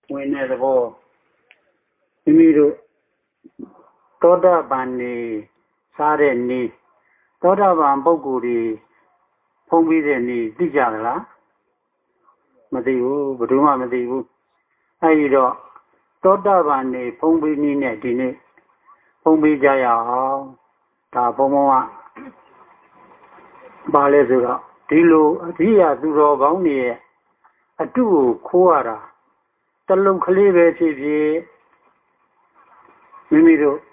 ဝင်တဲ့သဘောမိမိတို့သောတာပန်နေစားတဲ့နေသောတာပန်ပုဂ္ဂိုလ်တွေဖုံးပြီးတဲ့နေသိကြသလားမသိဘူးဘယ်သူမှမသိဘူးအဲဒီတော့သောတာပန်နေဖုံးပြီးနည်းနဲ့ဒီနေ့ဖုံးပြီးကြရအောင်ဒါဘုံဘုံကပါလဲဆိုတော့ဒီလိုအရိယာသူတော်ကောင်းတွေရဲ့အတုကိုခိုးရတာတလုံးကလေးပဲဖြစ်ဖြစ်မိမိတို့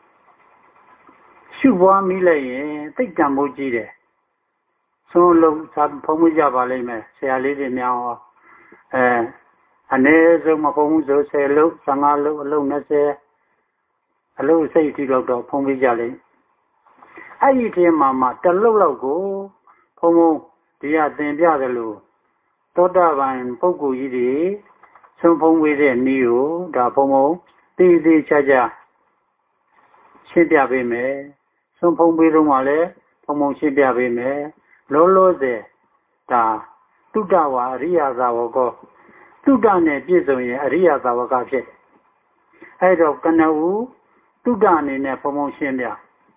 ရှုပွားမိလိုက်ရင်သိတံမိုးကြီးတယ်ဆုံးလုံးဖုံးမကြပါလိမ့်မယ်ဆရာလေးတွေများဟောအနည်းဆုံးမဖုံးဘူးဆို10လုံး15လုံးအလုံး20အလုံးစိတ်တီတော့ဖုံးပြကြလိမ့်အဲ့ဒီထဲမှာတလုံးလောက်ကိုဖုံးဒီကသင်ပြတယ်လို့သောတာပန်ပုဂ္ဂိုလ်ကြီးတွေဆုံးဖုံးဝေးတဲ့နည်းကိုဒါဖုံးသေးသေးချာချာရှင်းပြပေးမယ်ဆုံးဖုံးပေးတော့မှလည်းဖုံးရှင်းပြပေးမယ်လောလောဆယ်ဒါတုဒ္ဒဝါအရိယသာဝကောတုဒ္ဒနဲ့ပြည့်စုံရင်အရိယသာဝကဖြစ်တယ်အဲ့တော့ကနဦးတုဒ္ဒအနေနဲ့ဖုံးရှင်းပြ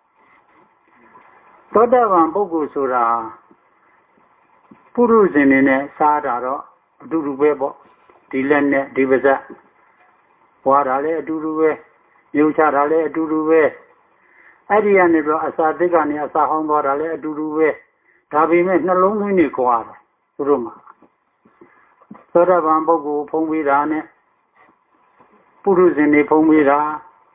သောတာပန်ပုဂ္ဂိုလ်ဆိုတာပုရုဇဉ်နေနဲ့စားတာတော့အတူတူပဲပေါ့ဒီလက်နဲ့ဒီပါးစပ်ဝါတာလည်းအတူတူပဲမြုပ်ချတာလည်းအတူတူပဲအဲ့ဒီကနေတော့အစာတိတ်ကနေအစာဟောင်းသွားတာလည်းအတူတူပဲဒါပေမဲ့နှလုံးသွင်းနေကြတယ်သူတို့မှာသောတာပန်ပုဂ္ဂိုလ်ဖုံးပေးတာနဲ့ပုရုဇဉ်နေဖုံးပေးတာ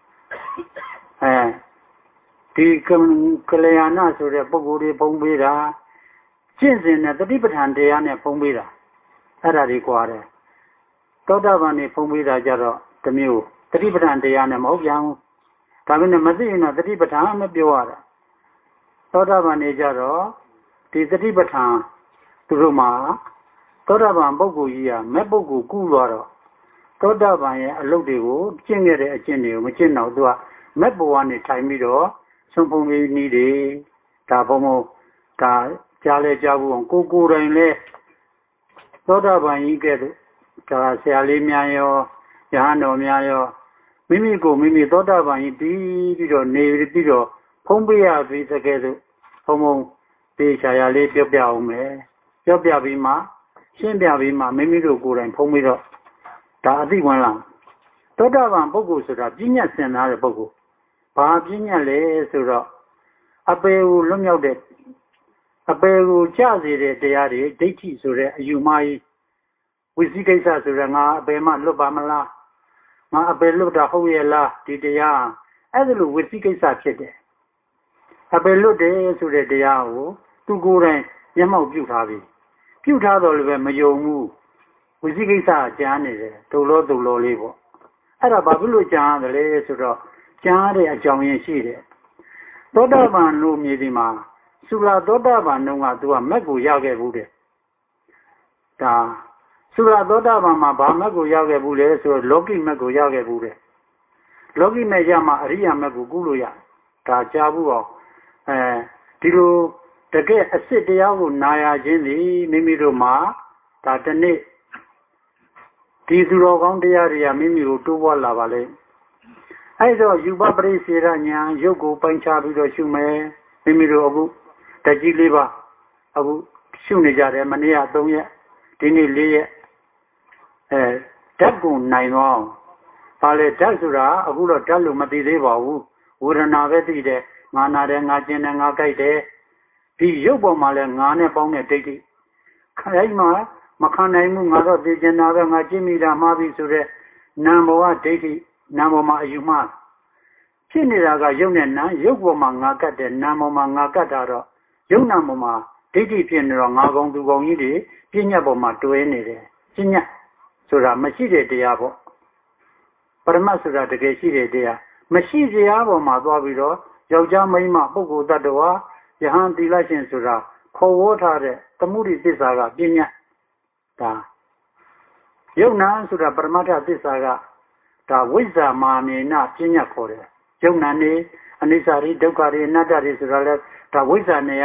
ဒီကလျာဏဆိုတဲ့ပုဂ္ဂိုလ်တွေဖုံးပေးတာကျင့်စဉ်နဲ့တတိပဋ္ဌာန်တရားနဲ့ဖုံးပေးတာအဲ့ဒါတွေကြွားတယ်သောတာပန်နေဖုံးပေးတာကြတော့တမျိုးတတိပဋ္ဌာန်တရားနဲ့မဟုတ်ပြန်ဘူးဒါပေမဲ့မသိရင်တော့တတိပဋ္ဌာန်မပြောရတာသောတာပန်နေကြတော့ဒီတတိပဋ္ဌာန်သူတို့မှာသောတာပန်ပုဂ္ဂိုလ်ကြီးကမဲ့ပုဂ္ဂိုလ်ကူးသွားတော့သောတာပန်ရဲ့အလုပ်တွေကိုကျင့်ခဲ့တဲ့အကျင့်တွေကိုမကျင့်တော့သူကမဲ့ဘဝနဲ့ထိုင်ပြီးတော့ဆုံးဖုံးပြီးနည်းတွေဒါဘုံဒါကြားလဲကြားဘူးအောင်ကိုယ်တိုင်လဲသောတာပန်ကြီးကဲ့သို့ဒါဆရာလေးများရောယဟန်တော်များရောမိမိကိုမိမိသောတာပန်ကြီးပြီးတော့နေပြီးတော့ဖုံးပေးရပြီးတကယ်ဆိုဘုံတေချာရလေးပြောပြအောင်မယ်ပြောပြပြီးမှရှင်းပြပြီးမှမိမိတို့ကိုယ်တိုင်ဖုံးပြီးတော့ဒါအသိဝင်လာသောတာပန်ပုဂ္ဂိုလ်ဆိုတာပြဉ္ညာစင်သားတဲ့ပုဂ္ဂိုလ်ဘာပြဉ္ညာလဲဆိုတော့အပေကိုလွတ်မြောက်တဲ့အပေကိုကြစေတဲ့တရားတွေဒိဋ္ဌိဆိုတဲ့အယူမှားကြီးဝိသိကိစ္စဆိုတဲ့ငါအပေမှလွတ်ပါမလားငါအပေလွတ်တာဟုတ်ရဲ့လားဒီတရားအဲ့ဒါလိုဝိသိကိစ္စဖြစ်တယ်အပေလွတ်တယ်ဆိုတဲ့တရားကိုသူကိုယ်တိုင်မျက်မှောက်ပြုထားပြီပြုထားတော့လည်းပဲမယုံဘူးဝိသိကိစ္စကကြားနေတယ်ဒုလောလေးပေါ့အဲ့ဒါဘာဖြစ်လို့ကြားရတယ်လဲဆိုတော့ကြားတဲ့အကြောင်းရင်းရှိတယ်သောတာပန်လို့မြေဒီမှာသုလာသောတာပန်တုန်းကသူကမက်ကိုရခဲ့ဘူးတဲ့ဒါသုလာသောတာပန်မှာဘာမက်ကိုရခဲ့ဘူးလဲဆိုတော့လောကိမက်ကိုရခဲ့ဘူးတဲ့လောကိမက်ရမှာအရိယာမက်ကိုကုလို့ရဒါကြားဘူးအောင်ဒီလိုတကယ်အစ်စ်တရားကိုနာရခြင်းသည်မိမိတို့မှာဒါတနေ့ဒီသူတော်ကောင်းတရားတွေကမိမိကိုတိုးပွားလာပါလေအဲ့တော့ယူပပရိစေရညာရုပ်ကိုပိုင်းခြားပြီးတော့ရှုမယ်မိမိတို့အခုတကြီး၄ပါးအခုရှုနေကြတယ်မနေ့က3ရက်ဒီနေ့4ရက်ဓာတ်ကိုနိုင်တော့ဘာလဲဓာတ်ဆိုတာအခုတော့ဓာတ်လို့မသိသေးပါဘူးဝေဒနာပဲသိတယ်ငါနာတယ်ငါကျင်တယ်ငါကြိုက်တယ်ဒီရုပ်ပေါ်မှာလဲငါနဲ့ပေါင်းတဲ့ဒိဋ္ဌိခိုင်းမှာမခံနိုင်ဘူးငါတော့သိကျင်တာပဲငါကြည့်မိတာမှားပြီဆိုတော့နာမ်ဘောကဒိဋ္ဌိနာမ်ဘောမှာအယူမှားဖြစ်နေတာကရုပ်နဲ့နာမ်ရုပ်ပေါ်မှာငါကတ်တယ်နာမ်ပေါ်မှာငါကတ်တာတော့ရုပ်နာမ်ပေါ်မှာဒိဋ္ဌိဖြစ်နေတော့ငါကောင်သူကောင်ကြီးတွေပြဉ္ညာပေါ်မှာတွဲနေတယ်ပြဉ္ညာဆိုတာမရှိတဲ့တရားပေါ့ပရမတ်ဆိုတာတကယ်ရှိတဲ့တရားမရှိတရားပေါ်မှာသွားပြီးတော့ယောက်ျားမိန်းမပုဂ္ဂိုလ်တ attva ယဟန်သီလရှင်ဆိုတာခေါ်ဝေါ်ထားတဲ့သမုဒိသစ္စာကပြဉ္ညာဒါယုံနာဆိုတာပရမတ္ထသစ္စာကဒါဝိဇ္ဇာမာနေနပြဉ္ညာခေါ်တယ်ယုံနာနေအနိစ္စရိဒုက္ခရိအနတ္တရိဆိုတာလဲဒါဝိဇ္ဇာနေရ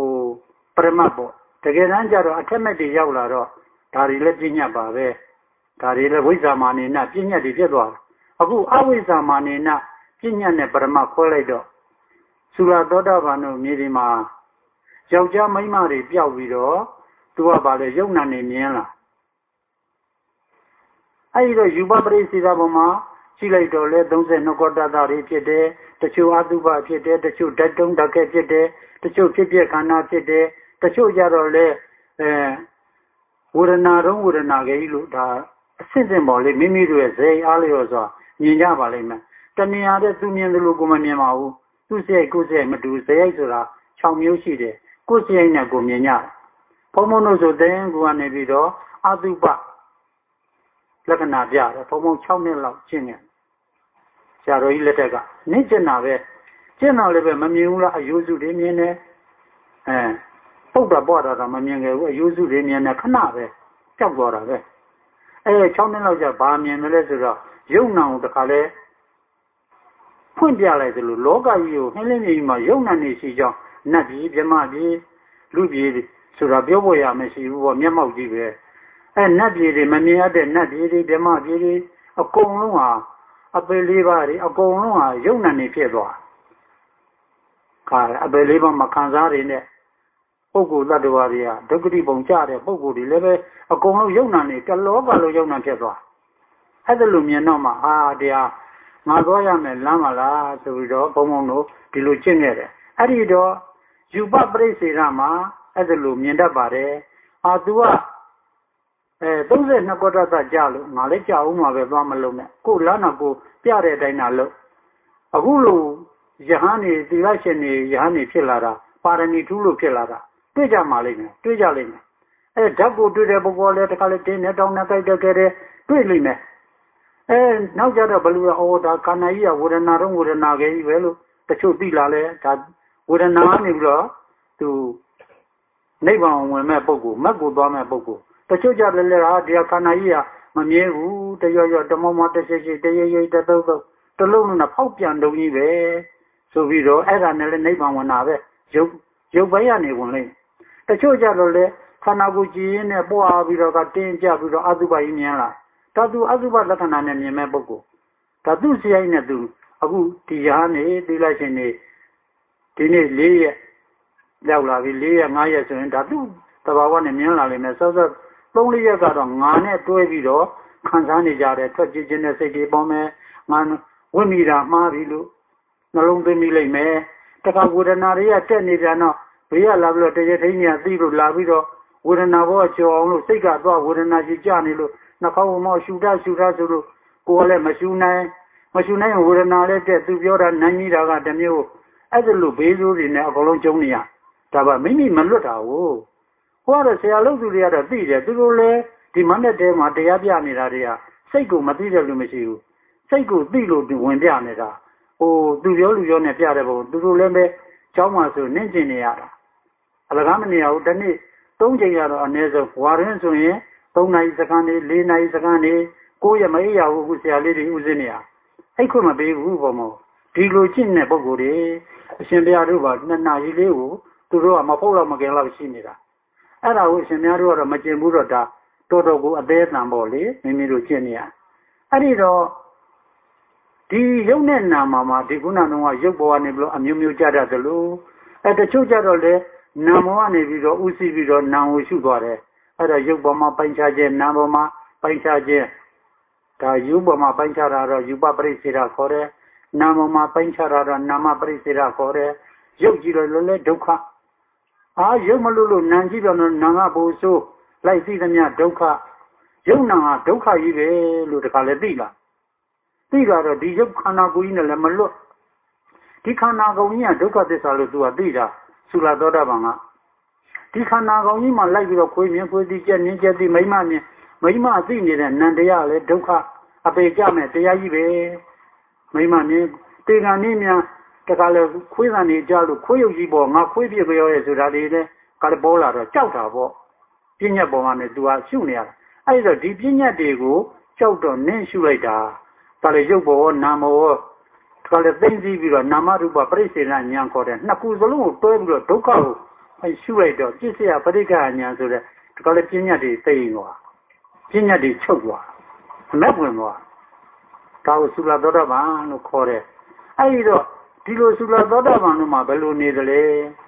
ပရမတ်ပေါ့တကယ်တမ်းကျတော့အထက်မဲ့တွေရောက်လာတော့ဒါတွေလည်းပြဉ္ညာပါပဲဒါတွေလည်းဝိဇ္ဇာမာနေနပညာတွေဖြစ်သွားတယ်အခုအဝိဇ္ဇာမာနေနပညာနဲ့ပရမခွဲလိုက်တော့သုရသောတာပန်တို့မြေဒီမှာယောက်ျားမိန်းမတွေပျောက်ပြီးတော့သူကပါလေယုံနာနေမြင်လာအဲ့ဒီတော့ယူပပရိစ္ဆေဒဘမှာရှိလိုက်တော့လေ32ကောတတတွေဖြစ်တယ်တချို့အတုပဖြစ်တယ်တချို့ဓာတ်တုံးဓာတ်ခဲဖြစ်တယ်တချို့ဖြစ်ပြခန္ဓာဖြစ်တယ်တချို့ကြတော့လေဝေဒနာတုံးဝေဒနာကြီးလို့ဒါအစစ်စစ်ပေါ်လေမိမိတို့ရဲ့ဇေအားလျော်စွာမြင်ကြပါလိမ့်မယ်တဏှာတဲ့သူမြင်တယ်လို့ကိုမမြင်ပါဘူးသူ့စိတ်ကိုယ်စိတ်မတူဇေရိုက်ဆိုတာ6မျိုးရှိတယ်ကိုယ်စိတ်နဲ့ကိုမြင်ကြဘုံဘုံတို့ဆိုတဲ့ကိုကနေပြီးတော့အတုပလက္ခဏာပြတယ်ဘုံဘုံ6နှစ်လောက်ရှင်းတယ်ဆရာတော်ကြီးလက်ထက်ကနင့်ကျင်တာပဲကျင်တော့လည်းပဲမမြင်ဘူးလားအယုစုတွေမြင်တယ်ပုတ်တာပွားတာတော့မမြင်ခဲ့ဘူးအယုစုတွေမြင်တယ်ခဏပဲကြောက်သွားတာပဲ6နှစ်လောက်ကြာဘာမြင်တယ်လဲဆိုတော့ယုံနာကိုတခါလဲဖွင့်ပြလိုက်သလိုလောကကြီးကိုနှင်းလင်းကြီးမှာယုံနာနေရှိကြောင်းနတ်ပြည်မြမပြည်လူပြည်ဆိုတာပြောဖို့ရမရှိဘူးပေါ့မျက်မှောက်ကြီးပဲနတ်ပြည်တွေမမြင်ရတဲ့နတ်ပြည်တွေမြမပြည်တွေအကုန်လုံးဟာအပေလေးပါးတွေအကုန်လုံးဟာယုံနာနေဖြစ်သွားအပေလေးပါးမခံစားရတဲ့ပုဂ္ဂိုလ်တ attva တွေကဒုက္ခတိပုံကြတဲ့ပုဂ္ဂိုလ်တွေလည်းပဲအကုန်လုံးယုံနာနေတလောကလုံးယုံနာဖြစ်သွားအဲ့ဒါလိုမြင်တော့မှတရားငါသွားရမယ်လမ်းမလားဆိုပြီးတော့ဘုံဘုံတို့ဒီလိုကျင့်ခဲ့တယ်အဲ့ဒီတော့ယူပပရိစ္ဆေဒမှာအဲ့ဒါလိုမြင်တတ်ပါတယ်သူက32ကောတတကြလို့ငါလည်းကြောက်ဦးမှာပဲသွားမလုံးနဲ့ကိုလမ်းတော့ကိုပြတဲ့အတိုင်းသာလို့အခုလိုယဟန်နေသီလရှင်နေယဟန်နေဖြစ်လာတာပါရမီထူးလို့ဖြစ်လာတာတွေ့ကြမှာလိမ့်မယ်တွေ့ကြလိမ့်မယ်ဓာတ်ကိုတွေ့တဲ့ပုဂ္ဂိုလ်လည်းတခါလေတင်းနဲ့တောင်းနဲ့ကြိုက်တဲ့ကြတဲ့တွေ့လိမ့်မယ်နောက်ကြတော့ဘလူဒါခန္ဓာကြီးကဝေဒနာတော့ဝေဒနာကြီးပဲလို့တချို့သိလာလဲဒါဝေဒနာနေပြီးတော့သူနိဗ္ဗာန်ဝင်မဲ့ပုဂ္ဂိုလ်မက်ကိုသွားမဲ့ပုဂ္ဂိုလ်တချို့ကြတယ်လေဒီခန္ဓာကြီးကမမြဲဘူးတရွရွတမောမောတရှိရှိတရရတသုတ်တလုံးလုံးနဲ့ဖောက်ပြန်တုံးကြီးပဲဆိုပြီးတော့အဲ့ဒါနဲ့လည်းနိဗ္ဗာန်ဝင်တာပဲရုပ်ပိုင်းကနေဝင်လိမ့်တချို့ကြတော့လေခန္ဓာကိုယ်ကြည်ရင်းနဲ့ပွားပြီးတော့ကတင်းကြပြီးတော့အတုပကြီးမြင်လာဒါသူအတုပလက္ခဏာနဲ့မြင်မဲ့ပုဂ္ဂိုလ်ဒါသူစရိုက်နဲ့သူအခုဒီရဟန်းနေသိလိုက်ရှင်နေဒီနေ့4ရက်ရောက်လာပြီ4ရက်5ရက်ဆိုရင်ဒါသူသဘာဝနဲ့မြင်လာလိမ့်မယ်စောစော3-4ရက်ကတော့ငါနဲ့တွဲပြီးတော့ခံစားနေကြတယ်ထွက်ကြည့်ခြင်းနဲ့စိတ်တွေပေါင်းမယ်ငါဝိမိတာမှားပြီလို့နှလုံးသွင်းမိလိမ့်မယ်တခါဝေဒနာတွေကတက်နေပြန်တော့ဘေးကလာပြီးတော့တရထိန်ကြီးသိလို့လာပြီးတော့ဝေဒနာဘောကြော်အောင်လို့စိတ်ကတော့ဝေဒနာကြီးကြနေလို့နှာခေါင်းမောရှူတာဆိုလို့ကိုယ်ကလည်းမရှူနိုင်ဝေဒနာလည်းတက်သူပြောတာနိုင်ကြီးတာကတမျိုးအဲ့ဒါလို့ဘေးဆိုးတွေနဲ့အကုန်လုံးကျုံနေရဒါပါမိမိမလွတ်တာဟုတ်ဟိုကတော့ဆရာလုပ်သူတွေကတော့သိတယ်သူတို့လည်းဒီမနဲ့တဲမှာတရားပြနေတာတွေကစိတ်ကိုမသိတဲ့လူမရှိဘူးစိတ်ကိုသိလို့ဝင်ပြနေတာသူပြောလူပြောနဲ့ပြတဲ့ဘုံသူတို့လည်းပဲကျောင်းမှာဆိုနင့်ကျင်နေရတာအလကားမနေရဘူးတနေ့3ချိန်ရတော့အနည်းဆုံးဝါရင်းဆိုရင်3နာရီစက္ကန့်နေ4နာရီစက္ကန့်နေ9ရက်မအေးရဘူးအခုဆရာလေးတွေဥစဉ်နေရအဲ့ခွင့်မပေးဘူးဘုံမို့ဒီလိုကျင့်တဲ့ပုဂ္ဂိုလ်တွေအရှင်ဘုရားတို့က2နာရီလေးကိုသူတို့ကမဖုတ်တော့မကင်တော့ရှိနေတာအဲ့ဒါကိုအရှင်ဘုရားတို့ကတော့မကျင်ဘူးတော့ဒါတော်တော်ကိုအသေးအံပေါ့လေမိမိတို့ကျင့်နေရအဲ့ဒီတော့ဒီရုပ်နဲ့နာမှာဒီခုနကတော့ရုပ်ဘဝနေပြီးတော့အမျိုးမျိုးကြတတ်တယ်လို့တချို့ကြတော့လေနာမ်ဘဝနေပြီးတော့ဥသိပြီးတော့နာမ်ကိုရှုသွားတယ်အဲ့ဒါရုပ်ဘဝမှာပိုင်းခြားခြင်းနာမ်ဘဝမှာပိုင်းခြားခြင်းဒါယူဘဝမှာပိုင်းခြားတာတော့ယူပပရိစ္ဆေဒခေါ်တယ်နာမ်ဘဝမှာပိုင်းခြားတာတော့နာမပရိစ္ဆေဒခေါ်တယ်ရုပ်ကြည့်လို့လည်းဒုက္ခရုပ်မလို့နာမ်ကြည့်တော့နာမ်ကဘိုးဆိုးလိုက်သိသမျှဒုက္ခရုပ်နာမ်ဟာဒုက္ခကြီးပဲလို့တခါလည်းသိလားသိတော့ဒီရုပ်ခန္ဓာကိုယ်ကြီးနဲ့လည်းမလွတ်ဒီခန္ဓာကိုယ်ကြီးကဒုက္ခသစ္စာလို့သူကသိတာသုလသောတာပန်ကဒီခန္ဓာကိုယ်ကြီးမှာလိုက်ပြီးတော့ခွေးမြင်ခွေးသိကြက်မြင်ကြက်သိမိမမြင်မိမသိနေတဲ့နံတရားလည်းဒုက္ခအပေကြမဲ့တရားကြီးပဲမိမမြင်တေကံနည်းများတခါလေခွေးသံနေကြလို့ခွေးရုပ်ကြီးပေါ်ငါခွေးပြပြောရဲဆိုတာတွေလည်းကလည်းပေါ်လာတော့ကြောက်တာပေါ့ပြဉ္ညတ်ပေါ်မှာနဲ့သူကရှုနေရတာအဲ့ဒါဒီပြဉ္ညတ်တွေကိုကြောက်တော့နင်းရှုလိုက်တာဒါလေရုပ်ဘောနာမောဒါလည်းသိသိပြီးတော့နာမရူပပရိစ္ဆေဒဉာဏ်ခေါ်တဲ့နှစ်ခုစလုံးကိုတွဲပြီးတော့ဒုက္ခကိုရှုလိုက်တော့ပြစ္ဆေယပရိက္ခဉာဏ်ဆိုတဲ့ဒါလည်းပြဉ္ညတ်တွေသိသွားပြဉ္ညတ်တွေချုပ်သွားမဲ့ဝင်သွားဒါကိုသုလသောတာပန်လို့ခေါ်တယ်အဲ့ဒီတော့ဒီလိုသုလသောတာပန်တို့မှာဘယ်လိုနေသလဲ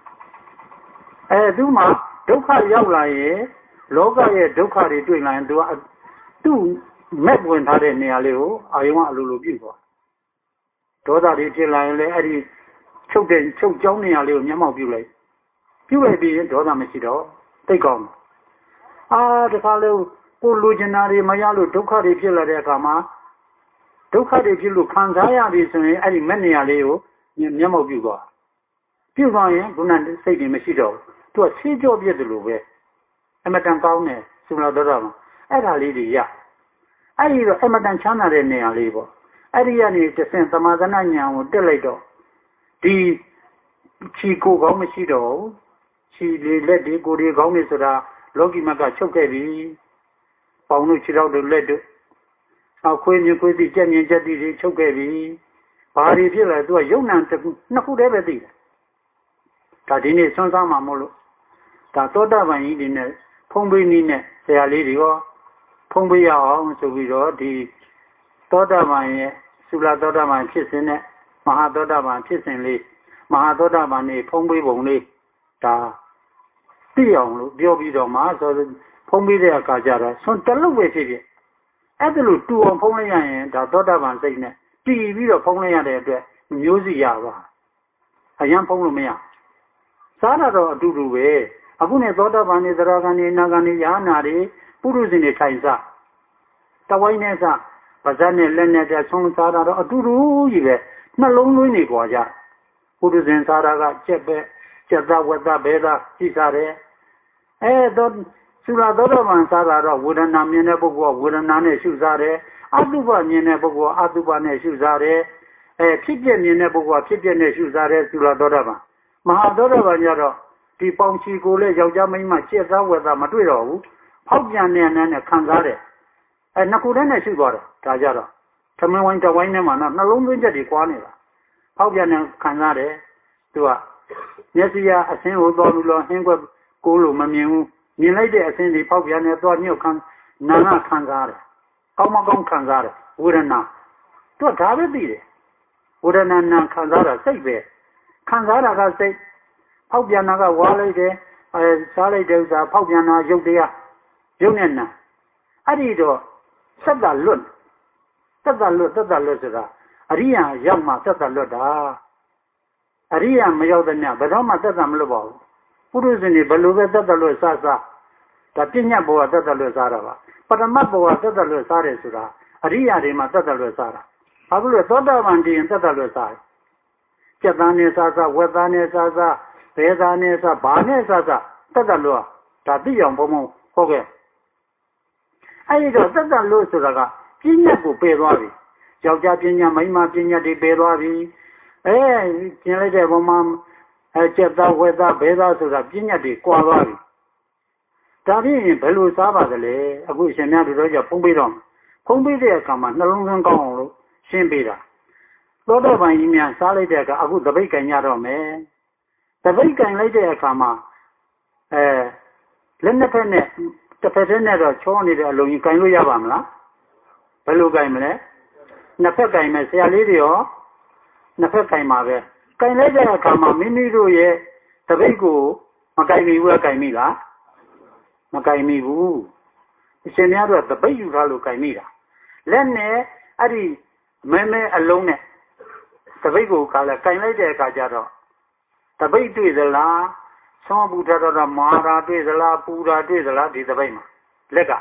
သူမှာဒုက္ခရောက်လာရင်လောကရဲ့ဒုက္ခတွေတွေ့လာရင်သူမဲ့ဝင်ထားတဲ့နေရာလေးကိုအာယုံကအလိုလိုပြုသွားဒေါသတွေဖြစ်လာရင်လည်းအဲ့ဒီချုပ်ကြောင်းနေရာလေးကိုမျက်မှောက်ပြုလိုက်ပြီးရင်ဒေါသမရှိတော့သိကောင်းတခါလေကိုလူကျင်နာတွေမရလို့ဒုက္ခတွေဖြစ်လာတဲ့အခါမှာဒုက္ခတွေဖြစ်လို့ခံစားရပြီဆိုရင်အဲ့ဒီမဲ့နေရာလေးကိုမျက်မှောက်ပြုသွားရင်ခုနစိတ်တွေမရှိတော့သူကဆေးကြောပြည့်တယ်လို့ပဲအမတန်ကောင်းတယ်သုလသောတာပန်အဲ့ဒါလေးတွေရအဲ့ဒီတော့အမတန်ချမ်းသာတဲ့နေရာလေးပေါ့အဲ့ဒီကနေတစ်ဆင့်သမာဓိဉာဏ်ကိုတက်လိုက်တော့ဒီခြေကိုယ်ကောင်းမရှိတော့ဘူးခြေလေးလက်တွေကိုယ်တွေကောင်းနေဆိုတာလောကီမကချုပ်ခဲ့ပြီပေါင်တို့ခြေထောက်တို့လက်တို့အောက်ခွေးမြခွေးတိကြက်မြင်ကြက်တိတွေချုပ်ခဲ့ပြီဘာတွေဖြစ်လဲသူကယုံနံတစ်ခုနှစ်ခုတည်းပဲသိတယ်ဒါဒီနေ့ဆွမ်းစားမှာမို့လို့ဒါသောတာပန်ကြီးတွေနဲ့ဖုံးပေးနည်းနဲ့ဆရာလေးတွေရောဖုံးပေးရအောင်ဆိုပြီးတော့ဒီသောတာပန်ရဲ့သုလသောတာပန်ဖြစ်စဉ်နဲ့မဟာသောတာပန်ဖြစ်စဉ်လေးမဟာသောတာပန်နေဖုံးပေးပုံလေးဒါသိအောင်လို့ပြောပြီးတော့မှဆိုဖုံးပေးတဲ့အခါကျတော့ဆွတလုံးပဲဖြစ်ဖြစ်အဲ့ဒါလို့တူအောင်ဖုံးလိုက်ရရင်ဒါသောတာပန်စိတ်နဲ့တည်ပြီးတော့ဖုံးလိုက်ရတဲ့အတွက်မျိုးစီရပါအရင်ဖုံးလို့မရစားတာတော့အတူတူပဲအခုနဲ့သောတာပန်နေသရဂန်နေနာဂန်နေယာနာတွေပုရုဇဉ်တွေထိုင်စားတဝိုင်းနဲ့စားပါးစပ်နဲ့လက်နဲ့တဆုံးစားတာတော့အတူတူကြီးပဲနှလုံးသွင်းနေကြကြပုရုဇဉ်စားတာကကြက်ပဲကြက်သားဝက်သားဘဲသားကြည့်စားတယ်တော့သုလသောတာပန်စားတာတော့ဝေဒနာမြင်တဲ့ပုဂ္ဂိုလ်ကဝေဒနာနဲ့ရှုစားတယ်အတုပမြင်တဲ့ပုဂ္ဂိုလ်ကအတုပနဲ့ရှုစားတယ်ဖြစ်ပြမြင်တဲ့ပုဂ္ဂိုလ်ကဖြစ်ပြနဲ့ရှုစားတယ်သုလသောတာပန်မဟာသောတာပန်ကျတော့ဒီပေါင်ချီကိုလည်းယောက်ျားမိန်းမကြက်သားဝက်သားမတွေ့တော့ဘူးဖောက်ပြန်နေနဲ့ခံစားတယ်နှစ်ခုတည်းနဲ့ရှုသွားတယ်ဒါကြတော့သမင်းဝိုင်းတဝိုင်းနဲ့မှတော့နှလုံးသွင်းချက်တွေကွာနေတာဖောက်ပြန်နေခံစားတယ်သူကမျက်စိကအဆင်းကိုသွားလို့ဟင်းကွက်ကိုလို့မမြင်ဘူးမြင်လိုက်တဲ့အဆင်းတွေဖောက်ပြန်နေသွားညှို့ခံနာနာခံစားတယ်ကောင်းမကောင်းခံစားတယ်ဝေဒနာသူကဒါပဲသိတယ်ဝေဒနာနာခံစားတာစိတ်ပဲခံစားတာကစိတ်ဖောက်ပြန်တာကဝါလိုက်တယ်စားလိုက်တဲ့ဥစ္စာဖောက်ပြန်တာရုပ်တရားရုပ်နဲ့နာအဲ့ဒီတော့သက်သာလွတ်ဆိုတာအရိယာရောက်မှသက်သာလွတ်တာအရိယာမရောက်တဲ့ညဘယ်တော့မှသက်သာမလွတ်ပါဘူးပုရုဇဉ်တွေဘယ်လိုပဲသက်သာလွတ်စားဒါပညာဘောကသက်သာလွတ်စားတာပါပရမတ်ဘောကသက်သာလွတ်စားတယ်ဆိုတာအရိယာတွေမှာသက်သာလွတ်စားတာဘာဖြစ်လို့သောတာပန်တည်ရင်သက်သာလွတ်စားတယ်ကျက်သားနဲ့စားဝက်သားနဲ့စားဘဲသားနဲ့စားဘာနဲ့စားသက်သာလွတ်ဒါသိအောင်ဘုံဟုတ်ကဲ့အဲ့ဒီတော့သက်သာလွတ်ဆိုတာကပညာကိုပယ်သွားပြီယောက်ျားပညာမိန်းမပညာတွေပယ်သွားပြီကျင်လိုက်တဲ့ဘုံမှာကျက်သားဝက်သားဘဲသားဆိုတာပညာတွေကွာသွားပြီဒါဖြင့်ဘယ်လိုစားပါသလဲအခုရှင်များတို့ကြောင့်ဖုံးပေးတော့ဖုံးပေးတဲ့အခါမှာနှလုံးသွင်းကောင်းအောင်လို့ရှင်းပေးတာသောတာပန်ကြီးများစားလိုက်တဲ့အခါအခုတပိတ်ကင်ရတော့မယ်တပိတ်ကင်လိုက်တဲ့အခါမှာလက်နှစ်ဖက်နဲ့တစ်ဖက်တည်းနဲ့တော့ချောနေတဲ့အလုံးကြီးကင်လို့ရပါမလားဘယ်လိုကင်မလဲနှစ်ဖက်ကင်မယ်ဆရာလေးတွေရောနှစ်ဖက်ကင်ပါပဲကင်လိုက်တဲ့အခါမှာမိမိတို့ရဲ့တပိတ်ကိုမကင်မိဘူးကင်မိလားမကင်မိဘူးအရှင်များတို့ကတပိတ်ယူထားလို့ကင်မိတာလက်နဲ့အဲ့ဒီမဲအလုံးနဲ့တပိတ်ကိုကလည်းကင်လိုက်တဲ့အခါကျတော့တပိတ်တွေ့သလားဆောင်းပူထတော့မာတာတွေ့သလားပူတာတွေ့သလားဒီတပိတ်မှာလက်က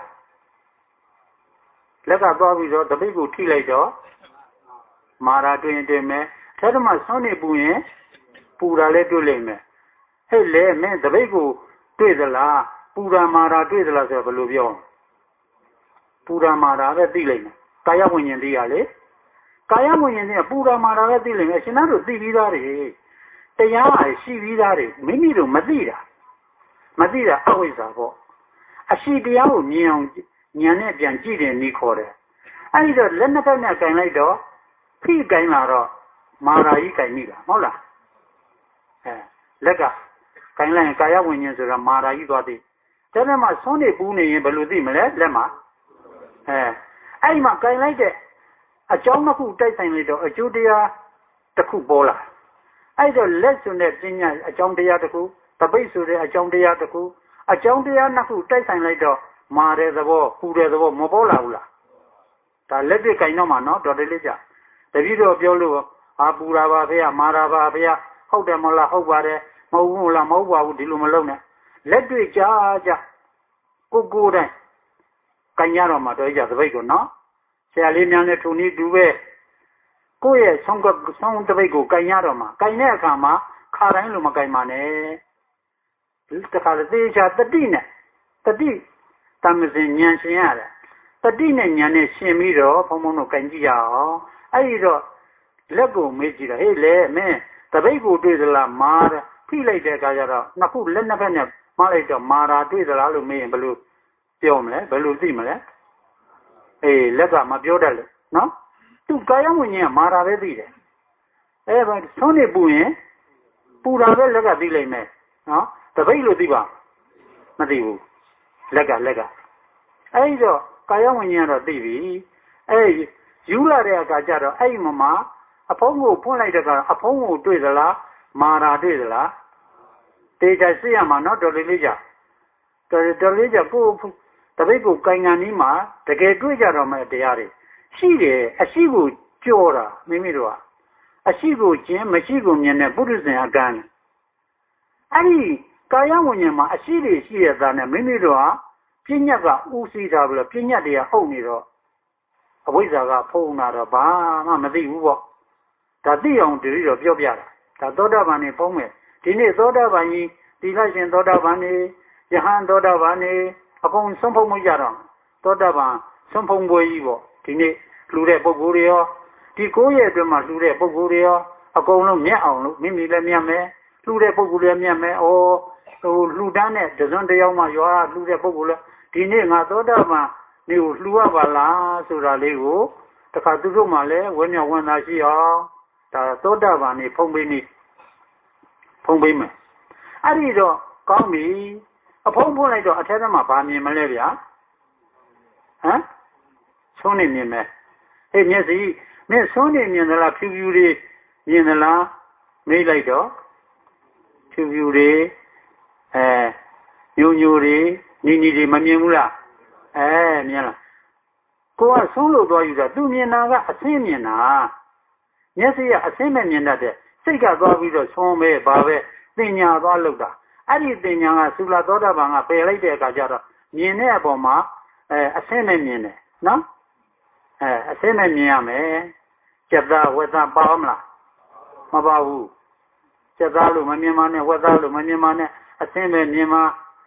သွားပြီးတော့တပိတ်ကိုထိလိုက်တော့မာတာတွေ့ရင်တွေ့မယ်ထဲထဲမှာဆောင်းနေပူရင်ပူတာလည်းတွေ့လိမ့်မယ်ဟဲ့လေမင်းတပိတ်ကိုတွေ့သလားပူတာမာတာတွေ့သလားဆိုတော့ဘယ်လိုပြောပူတာမာတာပဲသိလိမ့်မယ်ကာယဝိညာဉ်သိရလေကာယဝိညာဉ်သိပူတာမာတာပဲသိလိမ့်မယ်အရှင်သားတို့သိပြီးသားတွေတရားရှိပြီးသားတွေမိမိတို့မသိတာအဝိဇ္ဇာပေါ့အရှိတရားကိုမြင်အောင်ဉာဏ်နဲ့ပြန်ကြည့်တယ်နီးခေါ်တယ်အဲ့ဒီတော့လက်နှစ်ဖက်နဲ့ကင်လိုက်တော့ဖိကင်လာတော့မာရာကြီးကင်မိတာဟုတ်လားလက်ကကင်လိုက်ရင်ကာယဝိညာဉ်ဆိုတာမာရာကြီးသွားသည်ဒါနဲ့မှဆွန်းနေပူးနေရင်ဘယ်လိုသိမလဲလက်မှာအဲ့အဲ့မှာကင်လိုက်တဲ့အကြောင်းတစ်ခုတိုက်ဆိုင်လိုက်တော့အကျိုးတရားတစ်ခုပေါ်လာအဲ့တော့လက်ဆိုတဲ့ပညာအကြောင်းတရားတစ်ခုတပိတ်ဆိုတဲ့အကြောင်းတရားတစ်ခုအကြောင်းတရားနှစ်ခုတိုက်ဆိုင်လိုက်တော့မာတဲ့သဘောပူတဲ့သဘောမပေါ်လာဘူးလားဒါလက်တွေ့ကင်တော့မှာနော်တော်တယ်လေးကြတပည့်တော်ပြောလို့ဟာပူတာပါဖေ။မာတာပါဖေ။ဟုတ်တယ်မလားဟုတ်ပါတယ်မဟုတ်ဘူးလားမဟုတ်ပါဘူးဒီလိုမလုပ်နဲ့လက်တွေ့ကြကိုယ်တိုင်ကင်ရတော့မှာတော်ကြသပိတ်ကိုနော်ဆရာလေးများနဲ့ထုံနည်းတူပဲကိုယ့်ရဲ့ဆောင်းတပိတ်ကိုကင်ရတော့မှာကင်တဲ့အခါမှာခါတိုင်းလိုမကင်ပါနဲ့တခါလေသေချာတတိနဲ့တတိတမစင်ဉာဏ်ရှင်ရတယ်တတိနဲ့ဉာဏ်နဲ့ရှင်ပြီးတော့ဘုံဘုံတို့ကင်ကြည့်ရအောင်အဲ့ဒီတော့လက်ကိုမေးကြည့်တာဟေးလေမင်းတပိတ်ကိုတွေ့သလားမာတယ်ဖိလိုက်တဲ့အခါကျတော့နှစ်ခုလက်နှစ်ဖက်နဲ့မှားလိုက်တော့မာတာတွေ့သလားလို့မေးရင်ဘယ်လိုပြောမလဲဘယ်လိုသိမလဲအေးလက်ကမပြောတတ်လို့နော်သူကာယဝိညာဉ်ကမာတာပဲသိတယ်အဲ့ဒါသွန်းနေပူရင်ပူတာပဲလက်ကသိလိုက်မယ်နော်တပိတ်လို့သိပါမသိဘူးလက်ကအဲ့တော့ကာယဝိညာဉ်ကတော့သိပြီအဲ့ယူလာတဲ့အခါကျတော့အဲ့မှာအဖုံးကိုဖွင့်လိုက်တဲ့အခါအဖုံးကိုတွေ့သလားမာတာတွေ့သလားတေချာသိရမှာနော်တော်လေးကြတော်လေးကြကိုတပိတ်ကိုကင်ငံနီးမှာတကယ်တွေ့ကြတော့မဲ့တရားတွေရှိတယ်အရှိကိုကြောတာမိမိတို့ကအရှိကိုကျင်းမရှိကိုမြင်တဲ့ပုရိသေအကံအဲ့ဒီကာယဝိညာဉ်မှာအရှိတွေရှိရတာနဲ့မိမိတို့ဟာပြညတ်ကဥသိတာဘလို့ပြညတ်တွေကဟုတ်နေတော့အဝိဇ္ဇာကဖုံးလာတော့ဘာမှမသိဘူးပေါ့ဒါသိအောင်တတိတော့ပြောပြတာဒါသောတာပန်နေဖုံးမယ်ဒီနေ့သောတာပန်ကြီးသီလရှင်သောတာပန်နေယဟန်သောတာပန်နေအကုန်ဆုံးဖုံးမကြတော့သောတာပန်ဆုံးဖုံးပွဲကြီးပေါ့ဒီနေ့လှူတဲ့ပုဂ္ဂိုလ်တွေရောဒီ9ရက်အတွင်းမှာလှူတဲ့ပုဂ္ဂိုလ်တွေရောအကုန်လုံးမြတ်အောင်လို့မိမိလည်းမြတ်မယ်လှူတဲ့ပုဂ္ဂိုလ်လည်းမြတ်မယ်လှူဒန်းတဲ့တစွန်းတယောက်မှရွာလှူတဲ့ပုဂ္ဂိုလ်လည်းဒီနေ့ငါသောတာပန်နေကိုလှူရပါလားဆိုတာလေးကိုတခါသူတို့မှလည်းဝဲမြောက်ဝမ်းသာရှိအောင်ဒါသောတာပန်နေဖုံးပေးမယ်အဲ့ဒီတော့ကောင်းပြီအဖုံးဖွင့်လိုက်တော့အထက်ထဲမှာဗာမြင်မလဲဗျာဟမ်ဆုံးနေမြင်မယ်အေးမျက်စိမင်းဆုံးနေမြင်သလားဖြူဖြူလေးမြင်သလားမေးလိုက်တော့ဖြူဖြူလေးညိုညိုလေးနီတွေမမြင်ဘူးလားမြင်လားကိုကဆုံးလို့သွားယူတာသူမြင်တာကအဆင်းမြင်တာမျက်စိကအဆင်းမဲ့မြင်တတ်တဲ့စိတ်ကသွားပြီးတော့ဆုံးပဲဘာပဲတင်ညာသွားလောက်တာအဲ့ဒီတင်ညာကသုလာသောတာပန်ကပယ်လိုက်တဲ့အခါကျတော့မြင်တဲ့အပေါ်မှာအဆင်းနဲ့မြင်တယ်နော်အဆင်းနဲ့မြင်ရမယ်ကျက်သားဝက်သားပါမလားမပါဘူးကျက်သားလို့မမြင်ပါနဲ့ဝက်သားလို့မမြင်ပါနဲ့အဆင်းပဲမြင်ပါ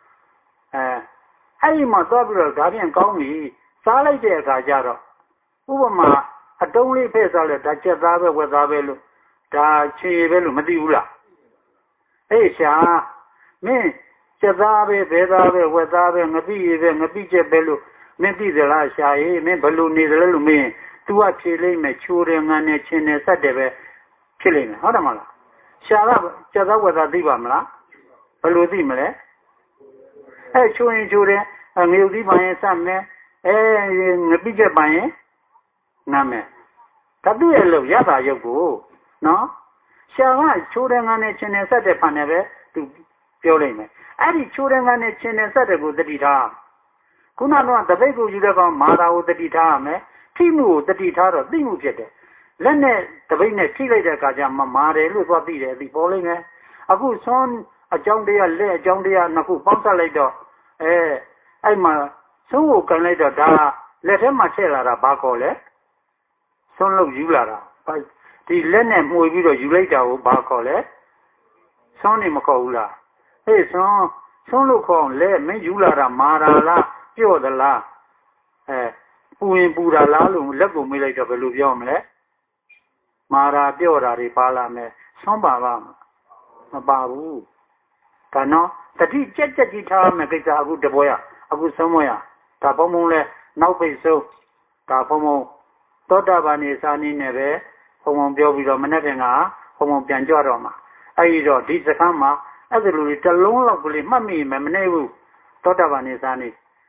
အဲ့ဒီမှာသွားပြီးတော့ဒါပြန်ကောင်းပြီစားလိုက်တဲ့အခါကျတော့ဥပမာအတုံးလေးဖဲ့စားလဲဒါကျက်သားပဲဝက်သားပဲလို့ဒါချေပဲလို့မသိဘူးလားအေးရှာမင်းကျက်သားပဲဘဲသားပဲဝက်သားပဲငပိပဲငပိကျက်ပဲလို့မင်းသိသလားရှာရေးမင်းဘယ်လိုနေသလဲလို့မင်း तू ကဖြေလိုက်မယ်ချိုးတယ်ငန်းနဲ့ချင်းတယ်စက်တယ်ပဲဖြစ်လိမ့်မယ်ဟုတ်တယ်မလားရှာကကျက်သားဝက်သားသိပါမလားဘယ်လိုသိမလဲချိုးရင်ချိုးတယ်ငရုတ်သီးပါရင်စမယ်ငပိကျက်ပါရင်နားမယ်ဒါသူ့ရဲ့လို့ရတာရုပ်ကိုနော်ရှာကချိုးတယ်ငန်းနဲ့ချင်းတယ်စက်တယ်ဖန်တယ်ပဲ तू ပြောလိုက်မယ်အဲ့ဒီချိုးတယ်ငန်းနဲ့ချင်းတယ်စက်တယ်ကိုတတိထားခုနကတပိတ်ကိုယူတဲ့ကောင်မာတာကိုတတိထားရမယ်ထိမှုကိုတတိထားတော့သိမှုဖြစ်တယ်လက်နဲ့တပိတ်နဲ့ထိလိုက်တဲ့အခါကျမှမာတယ်လို့သွားသိတယ်အသိပေါ်လိမ့်မယ်အခုဆွမ်းအကြောင်းတရားလက်အကြောင်းတရားနှစ်ခုပေါင်းဆက်လိုက်တော့အဲ့မှာသုံးကိုကန်လိုက်တော့ဒါလက်ထဲမှာထည့်လာတာဘာခေါ်လဲဆွမ်းလို့ယူလာတာဒီလက်နဲ့မှွေပြီးတော့ယူလိုက်တာကိုဘာခေါ်လဲဆွမ်းနေမခေါ်ဘူးလားဆွမ်းလို့ခေါ်အောင်လက်မင်းယူလာတာမာတာလားပြော့သလားပူရင်ပူတာလားလို့လက်ကိုမေးလိုက်တော့ဘယ်လိုပြောမလဲမာတာပြော့တာတွေပါလာမယ်ဆွမ်းပါပါမပါဘူးဒါနော်တတိကြက်ကြီးထားမယ်ကိစ္စအခုတပွဲရအခုဆုံးမရဒါဘုံဘုံလဲနောက်ပိတ်ဆုံးဒါဘုံဘုံသောတာပန်နေစာနည်းနဲ့ပဲဘုံဘုံပြောပြီးတော့မနေ့ကဘုံဘုံပြန်ကြွတော့မှာအဲ့ဒီတော့ဒီစခန်းမှာအဲ့ဒါလိုတလုံးလောက်ကလေးမှတ်မိမယ်မနေဘူးသောတာပန်နေစာနည်း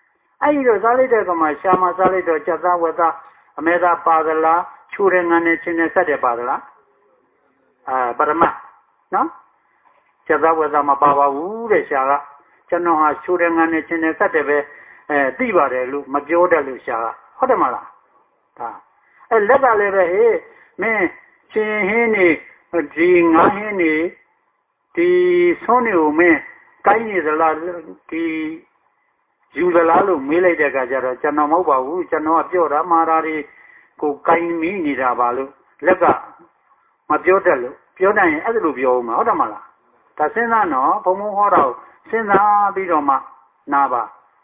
အဲ့ဒီတော့စားလိုက်တဲ့ကမှရှာမစားလိုက်တော့ကြက်သားဝက်သားအမဲသားပါသလားချိုးတဲ့ငန်းနဲ့ချင်းနဲ့ဆက်တယ်ပါသလားပရမနော်ကြက်သားဝက်သားမပါပါဘူးတဲ့ရှာကကျွန်တော်ဟာချိုးတဲ့ငန်းနဲ့ချင်းနဲ့ဆက်တယ်ပဲသိပါတယ်လို့မပြောတတ်လို့ရှာကဟုတ်တယ်မလားဒါလက်ကလည်းပဲဟေးမင်းချင်းဟင်းနေဒီငါးဟင်းနေဒီဆုံးနေကိုမင်းကိုင်းနေသလားဒီယူသလားလို့မေးလိုက်တဲ့အခါကျတော့ကျွန်တော်မဟုတ်ပါဘူးကျွန်တော်ကပြောတာမှားတာတွေကိုကိုင်းမိနေတာပါလို့လက်ကမပြောတတ်လို့ပြောနိုင်ရင်အဲ့ဒါလိုပြောဦးမှာဟုတ်တယ်မလားဒါစဉ်းစားနော်ဘုံဘုံဟောတာကိုစဉ်းစားပြီးတော့မှနားပါ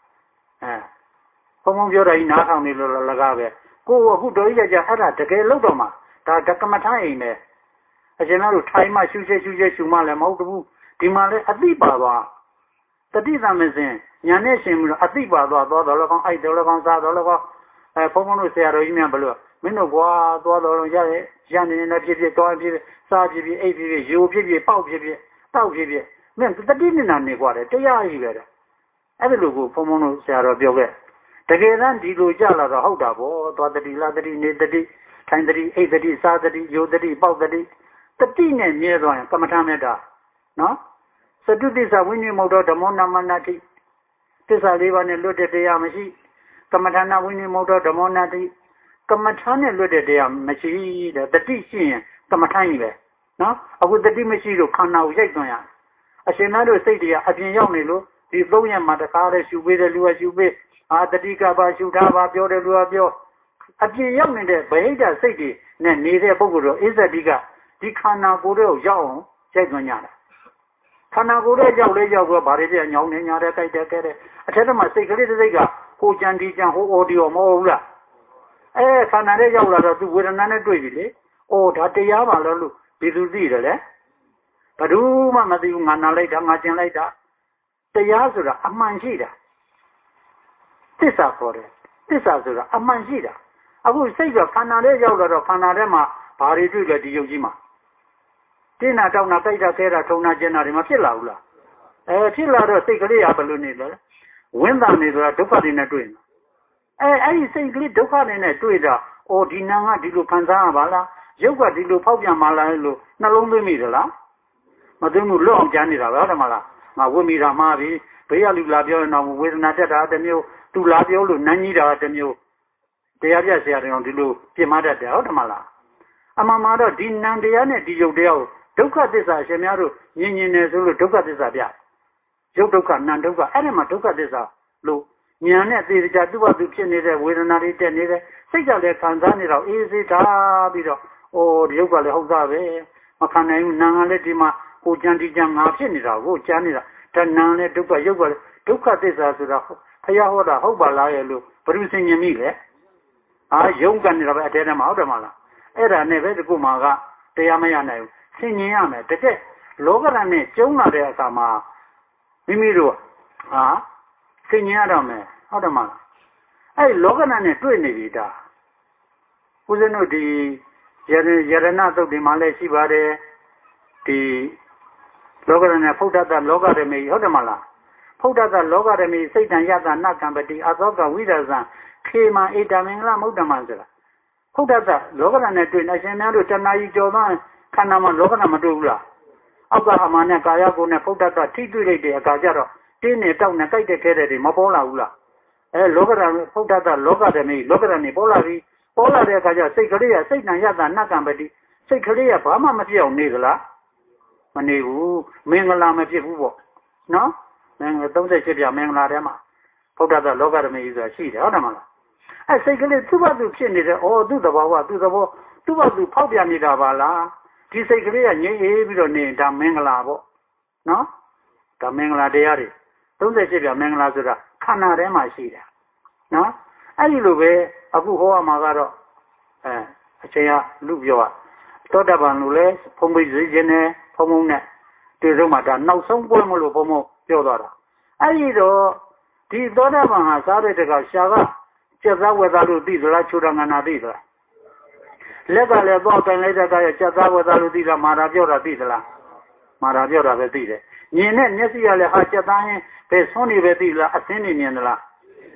ဘုံဘုံပြောတာကြီးနားထောင်နေလို့လကားပဲကိုယ်အခုတော်ကြီးကြအဲ့ဒါတကယ်လို့တော့မှဒါတက္ကမထအိမ်ပဲအရှင်တို့ထိုင်မှရှုရှုမှလည်းမဟုတ်ဘူးဒီမှာလည်းအသိပါသွားတတိသမစင်ညာနဲ့ရှင်ပြီးတော့အသိပါသွားတော့လည်းကောင်းအဲ့တော်လည်းကောင်းစားတော်လည်းကောင်းဘုံဘုံတို့ဆရာတော်ကြီးများဘလို့မင်းတို့ကွာသွားတော်လုံးရရဲ့ရနေနေဖြစ်ဖြစ်တောင်းဖြစ်ဖြစ်စားဖြစ်ဖြစ်အိပ်ဖြစ်ဖြစ်ရိုဖြစ်ဖြစ်ပေါက်ဖြစ်ဖြစ်တောက်ဖြစ်ဖြစ်မင်းတတိနဲ့နာနေကွာတယ်တရားကြီးပဲတဲ့အဲ့ဒါလိုကိုဘုံဘုံတို့ဆရာတော်ပြောခဲ့တကယ်တမ်းဒီလိုကြလာတော့ဟုတ်တာဗောသွားတတိလာတတိနေတတိထိုင်တတိအိပ်တတိစားတတိရိုတတိပေါက်တတိတတိနဲ့မြဲသွားရင်ကမ္မထာမေတ္တာနော်စတုတ္တိသဝိနည်းမုတ်တော်ဓမ္မောနာမနာတိသစ္စာလေးပါးနဲ့လွတ်တဲ့တရားမရှိကမ္မထာနာဝိနည်းမုတ်တော်ဓမ္မောနာတိကမ္မထာနဲ့လွတ်တဲ့တရားမရှိတဲ့တတိရှိရင်ကမ္မထာကြီးပဲနော်အခုတတိမရှိလို့ခန္ဓာကိုရိုက်သွင်းရအရှင်သားတို့စိတ်တွေကအပြင်ရောက်နေလို့ဒီ၃ရက်မှာတခါတည်းရှုပေးတဲ့လူကရှုပေးတတိကပါရှုထားပါပြောတဲ့လူကပြောအပြင်ရောက်နေတဲ့ဗဟိတစိတ်တွေနဲ့နေတဲ့ပုဂ္ဂိုလ်တို့အစ္ဆတိကဒီခန္ဓာကိုယ်တွေကိုရောက်အောင်ရိုက်သွင်းကြတာခန္ဓာကိုယ်တွေရောက်လဲရောက်တော့ဗါတွေပြညောင်းနေညာတဲ့ကြိုက်တဲ့ကဲတဲ့အထက်ထဲမှာစိတ်ကလေးတစ်စိတ်ကဟိုကြံဒီကြံဟိုအော်ဒီအော်မဟုတ်ဘူးလားခန္ဓာထဲရောက်လာတော့သူဝေဒနာနဲ့တွေ့ပြီလေဒါတရားပါလို့ဘယ်သူသိတယ်လဲဘယ်သူမှမသိဘူးငါနာလိုက်တာငါကျင်လိုက်တာတရားဆိုတာအမှန်ရှိတာသစ္စာခေါ်တယ်သစ္စာဆိုတာအမှန်ရှိတာအခုစိတ်ကခန္ဓာထဲရောက်လာတော့ခန္ဓာထဲမှာဘာတွေတွေ့လဲဒီယုတ်ကြီးမှာတင်းနာတောင်းနာကြိုက်တာခဲတာထုံနာကျင်တာတွေမဖြစ်လာဘူးလားဖြစ်လာတော့စိတ်ကလေးကဘယ်လိုနေလဲဝင်းတာနေဆိုတာဒုက္ခတွေနဲ့တွေ့နေအဲ့ဒီစိတ်ကလေးဒုက္ခတွေနဲ့တွေ့တာဒီနာကဒီလိုခံစားရပါလားရုပ်ကဒီလိုဖောက်ပြန်မှလားလို့နှလုံးသွင်းမိသလားမသွင်းဘူးလွတ်အောင်ကြမ်းနေတာပဲဟုတ်တယ်မလားငါဝိမိတာမှားပြီဘေးကလူလာပြောရင်တော့ဝေဒနာတက်တာတစ်မျိုးသူလာပြောလို့နန်းကြီးတာတစ်မျိုးတရားပြဆရာတော်ဒီလိုပြင်မတတ်တယ်ဟုတ်တယ်မလားအမှန်မှာတော့ဒီနံတရားနဲ့ဒီယုတ်တရားကိုဒုက္ခသစ္စာရှင်များတို့မြင်နေဆိုလို့ဒုက္ခသစ္စာပြရုပ်ဒုက္ခနံဒုက္ခအဲ့ဒီမှာဒုက္ခသစ္စာလို့ဉာဏ်နဲ့သေချာသူ့ဘာသူဖြစ်နေတဲ့ဝေဒနာတွေတက်နေတယ်စိတ်ကလည်းခံစားနေတော့အေးစေးထားပြီးတော့ဒီရုပ်ကလည်းဟုတ်သားပဲမခံနိုင်ဘူးနံကလည်းဒီမှာကိုကြံဒီကြံငါဖြစ်နေတာကိုကြမ်းနေတာဒါနံလည်းဒုက္ခရုပ်ကလည်းဒုက္ခသစ္စာဆိုတာဘုရားဟောတာဟုတ်ပါလားရဲ့လို့ဘယ်သူဆင်ញင်မိလဲယုံကန်နေတာပဲအတဲထဲမှာဟုတ်တယ်မလားအဲ့ဒါနဲ့ပဲဒီကုမာကတရားမရနိုင်ဘူးဆင်ញင်ရမယ်တကယ်လောကဓာတ်နဲ့ကျုံလာတဲ့အခါမှာမိမိတို့ဆင်ញင်ရတော့မယ်ဟုတ်တယ်မလားအဲ့လောကဓာတ်နဲ့တွေ့နေပြီဒါဦးဇင်းတို့ဒီယရဏသုတ်ဒီမှာလည်းရှိပါတယ်ဒီလောကဓာတ်နဲ့ဖုဒ္ဓတလောကဓမေဟုတ်တယ်မလားဖုဒ္ဓတလောကဓမေစိတ်တန်ယတနကံပတိအသောကဝိရဇံခေမဧတမင်္ဂလမုဒ္ဓမံဆိုတာဖုဒ္ဓတလောကဓာတ်နဲ့တွေ့နေရှင်များတို့တဏှာကြီးကြော်သွားခန္ဓာမှာလောကဓာတ်မတွေ့ဘူးလားအောက်ကဟာမနဲ့ကာယကိုနဲ့ဖုဒ္ဓတထိတွေ့လိုက်တဲ့အခါကျတော့တင်းနဲ့တောက်နဲ့ကြိုက်တဲ့ခဲတဲ့တွေမပေါ်လာဘူးလားလောကဓာတ်ဖုဒ္ဓတလောကဓမေလောကဓာတ်နေပေါ်လာပြီပေါ်လာတဲ့အခါကျစိတ်ကလေးကစိတ်တန်ယတနကံပတိစိတ်ကလေးကဘာမှမပြောင်းနေသလားမနေဘူးမင်္ဂလာမဖြစ်ဘူးပေါ့နော်မင်္ဂလာ38ပြမင်္ဂလာထဲမှာဖုဒ္ဓတလောကဓမေဆိုတာရှိတယ်ဟုတ်တယ်မလားစိတ်ကလေးသူ့ဘာသူဖြစ်နေတယ်သူ့သဘောသူ့သဘောသူ့ဘာသူဖောက်ပြန်နေတာပါလားဒီစိတ်ကလေးကငြိမ့်အေးပြီးတော့နေဒါမင်္ဂလာပေါ့နော်ဒါမင်္ဂလာတရားတွေ38ပြမင်္ဂလာဆိုတာခန္ဓာထဲမှာရှိတယ်နော်အဲ့ဒီလိုပဲအခုဟောရမှာကတော့အချိန်ကလူပြောတောတပံလို့လဲဖုံးပိတ်စေခြင်းနဲ့ဖုံးနဲ့တွေ့ဆုံးမှာဒါနောက်ဆုံးပွဲမလို့ဘုံဘုံပြောသွားတာအဲ့ဒီတော့ဒီတောတပံဟာစားတဲ့တကရှာကကျက်သားဝက်သားလို့သိသလားချိုးတာငနာသိသလားလက်ကလည်းတော့တိုင်လိုက်တဲ့ကကျက်သားဝက်သားလို့သိတာမာတာပြောတာသိသလားမာတာပြောတာပဲသိတယ်ညင်နဲ့မျက်စိကလည်းဟာကျက်သားရင်ဘယ်ဆွန်းနေပဲသိလားအသင်းနေမြင်သလား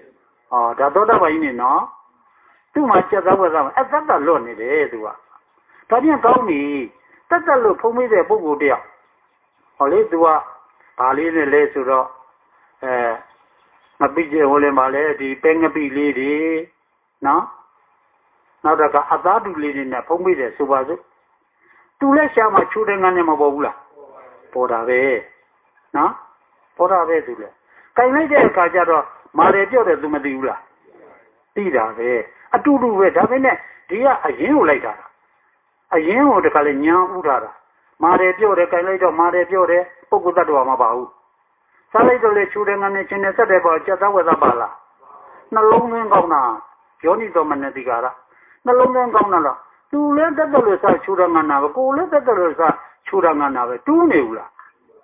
ဒါသောတာပန်ကြီးနေနော်သူ့မှာစက်သားဝက်သားအသက်သက်လွတ်နေတယ်သူကဒါပြန်ကောင်းပြီတက်တက်လို့ဖုံးမိတဲ့ပုဂ္ဂိုလ်တယောက်ဟောလေသူကဘာလေးနဲ့လဲဆိုတော့မပိကျဟိုလည်းမလဲဒီပဲငပိလေးတွေနော်နောက်တော့ကအသားတူလေးတွေနဲ့ဖုံးမိတယ်ဆိုပါစို့သူလည်းရှာမှချိုးတဲ့ငန်းနဲ့မပေါ်ဘူးလားပေါ်တာပဲနော်ပေါ်တာပဲသူလည်းကင်လိုက်တဲ့အခါကျတော့မာတယ်ပြော့တယ်သူမသိဘူးလားသိတာပဲအတူတူပဲဒါပေမဲ့ဒီကအရင်ကိုလိုက်တာအရင်ကိုတခါလေညံဥထားတာမာတယ်ပြော့တယ်ကင်လိုက်တော့မာတယ်ပြော့တယ်ပုဂ္ဂိုလ်တ attva မှာပါဘူးစားလိုက်တော့လေချိုးတဲ့ငန်းနဲ့ချင်းနဲ့ဆက်တယ်ပေါ့စက်သားဝက်သားပါလားနှလုံးသွင်းကောင်းတာယောနိတော်မနတိကာရနှလုံးသွင်းကောင်းတာလားသူလည်းတက်တယ်လို့စားချိုးတဲ့ငန်းနာပဲကိုလည်းတက်တယ်လို့စားချိုးတဲ့ငန်းနာပဲတူးနေဘူးလား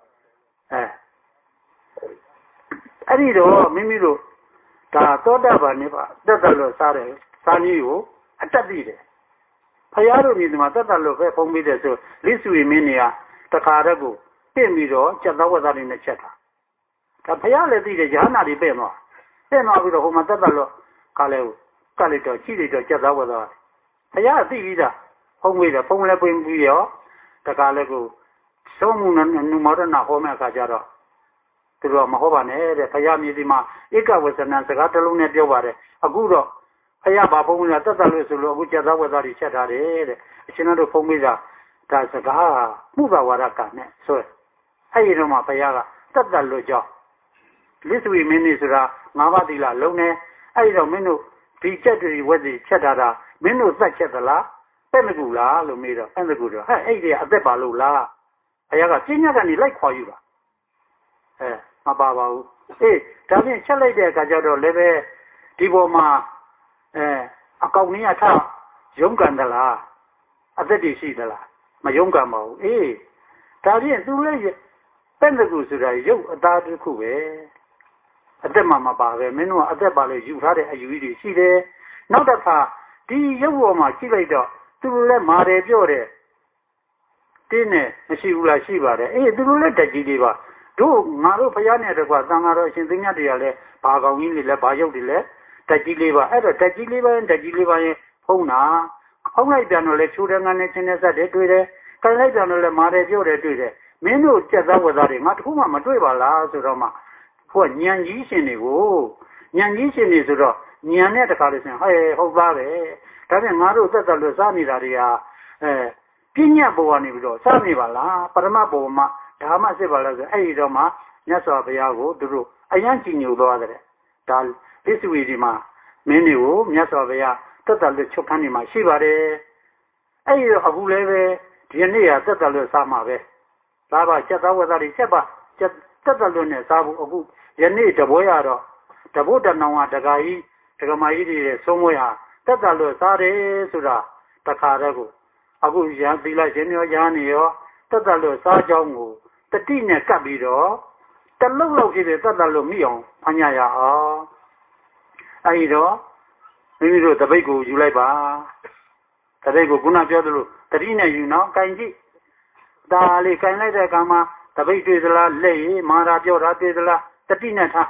အဲ့ဒီတော့မိမိတို့ဒါသောတာပန်နေပါတက်တယ်လို့စားတယ်စားနည်းကိုအတက်သိတယ်ဖယားတို့မြင်ဒီမှာတက်တယ်လို့ပဲဖုံးပြီးတယ်ဆိုလိစုရီမင်းတွေကတခါတည်းကိုပြင့်ပြီးတော့စက်သားဝက်သားတွေနဲ့ချက်တာဒါဖယားလည်းသိတယ်ရဟနာတွေပြင့်သွားပြီးတော့ဟိုမှာတက်တယ်လို့ကလည်းကလိုက်တော့ကြည့်လိုက်တော့စက်သားဝက်သားဖယားသိပြီးသားဖုံးပြီးတယ်ဖုံးလည်းပွင့်ပြီးရောတခါလည်းကိုသုံးမှုနဲ့နုမောဒနာဟောမဲ့အခါကျတော့သူတို့မဟောပါနဲ့တဲ့ဖယားမြည်ဒီမှာဧကဝဇ္ဇနံစကားတစ်လုံးနဲ့ပြောပါတယ်အခုတော့ဖယားဘာဖုံးလဲတက်တယ်လို့ဆိုလို့အခုစက်သားဝက်သားတွေချက်ထားတယ်တဲ့အရှင်တို့ဖုံးပြီးတာဒါစကားမှုဘဝရကနဲ့ဆိုအဲ့ဒီတော့မှဖယားကတက်တယ်လို့ကြောက်လိစုဝိမင်းနေဆိုတာ၅ပါးသီလလုံးနေအဲ့ဒီတော့မင်းတို့ဒီချက်တွေဝက်တွေချက်ထားတာမင်းတို့သက်ချက်သလားပဲ့မကူလားလို့မေးတော့အဲ့မကူတော့ဟဲ့အဲ့ဒီအသက်ပါလို့လားဖယားကပြင်းညက်ကနေလိုက်ခွာယူတာမပါပါဘူးဒါဖြင့်ချက်လိုက်တဲ့အခါကျတော့လည်းပဲဒီပေါ်မှာအကောင်ကြီးအထရုန်းကန်သလားအသက်တည်ရှိသလားမရုန်းကန်ပါဘူးဒါဖြင့်သူလည်းပဲ့မကူဆိုတာရုပ်အသားတစ်ခုပဲအသက်မှမပါပဲမင်းတို့ကအသက်ပါလို့ယူထားတဲ့အယူကြီးတွေရှိတယ်နောက်တစ်ခါဒီရုပ်ပေါ်မှာကြည့်လိုက်တော့သူလည်းမာတယ်ပြော့တယ်တင်းနဲ့မရှိဘူးလားရှိပါတယ်သူတို့လည်းတက်ကြီးတွေပါတို့ငါတို့ဖယားနဲ့တကွာသံဃာတော်အရှင်သိမြတ်တွေကလည်းဘာကောင်ကြီးတွေလဲဘာရုပ်တွေလဲတက်ကြီးလေးပါအဲ့တော့တက်ကြီးလေးပါရင်ဖုံးတာဖုံးလိုက်ပြန်တော့လေချိုးတဲ့ငန်းနဲ့ချင်းနဲ့ဆက်တယ်တွေ့တယ်ခိုင်လိုက်ပြန်တော့လေမာတယ်ပြောတယ်တွေ့တယ်မင်းတို့စက်သားဝက်သားတွေငါတခုမှမတွေ့ပါလားဆိုတော့မှကိုကညံကြီးရှင်တွေကိုညံကြီးရှင်တွေဆိုတော့ညံနဲ့တခါလို့ရှင်ဟဲ့ဟုတ်သားပဲဒါပြန်ငါတို့သက်သက်လို့စားနေတာတွေကပြဉ္ညာဘဝနေပြီးတော့စားနေပါလားပရမတ်ဘဝမှာဓမ္မစစ်ပါလားဆိုအဲ့ဒီတော့မှမြတ်စွာဘုရားကိုသူတို့အယံကြည်ညိုသွားတယ်ဒါလိစုဝီဒီမှာမင်းတွေကိုမြတ်စွာဘုရားသက်သက်လို့ချုပ်ခန်းနေမှာရှိပါတယ်အဲ့ဒီတော့အခုလည်းပဲဒီနေ့ကသက်သက်လို့စားမှာပဲစားပါချက်သားဝက်သားတွေချက်ပါသက်သက်လို့နဲ့စားဖို့အခုယနေ့တပွဲရတော့တဘုဒ္ဓနောင်ကတခါကြီးဒကမာကြီးတွေဆုံးမွေးဟာသက်သက်လို့စားတယ်ဆိုတာတခါတည်းကိုအခုရန်သီလရှင်ရောရဟန်းရောသက်သက်လို့စားကြောင်းကိုတတိနဲ့ကပ်ပြီးတော့တလုံးလောက်ဖြစ်တဲ့သက်သက်လို့မိအောင်ဖန်ရရအောင်အဲဒီတော့မိမိတို့တပိတ်ကိုယူလိုက်ပါတပိတ်ကိုခုနပြောသလိုတတိနဲ့ယူနော်ကင်ကြည့်ဒါလေးကင်လိုက်တဲ့အခါမှာတပိတ်တွေ့သလားလက်ရည်မာရာပြောတာတွေ့သလားတတိနဲ့ထား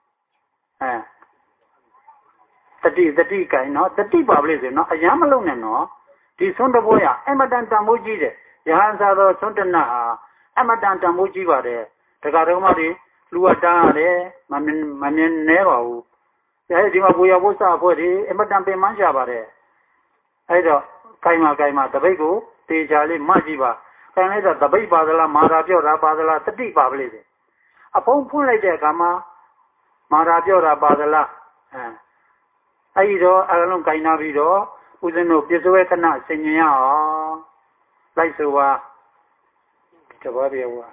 တတိကင်နော်တတိပါပလိဆိုနော်အရမ်းမလုံးနဲ့နော်ဒီသွန်းတဘောရအမတန်တန်ဖိုးကြီးတယ်ရဟန်းသာတော်သွန်းတနဟာအမတန်တန်ဖိုးကြီးပါတယ်တခါတော့မှဒီလူအတန်းရတယ်မမြင်နဲပါဘူးဒီမှာဘူရဘုရားအဖွဲ့ဒီအမတန်ပင်မရှာပါတယ်အဲ့တော့ကိုင်မှာတပိတ်ကိုတေချာလေးမှကြည့်ပါခိုင်လိုက်တော့တပိတ်ပါသလားမာရာပြောတာပါသလားတတိပါပလိစေအဖုံးဖွင့်လိုက်တဲ့အခါမှာမာရာပြောတာပါသလားအဲ့ဒီတော့အလုံးကိုင်နာပြီးတော့ဦးဇင်းတို့ပြစ္ဆွဲခဏဆင်ញင်ရအောင်လိုက်ဆိုပါတဘောပြေဝါ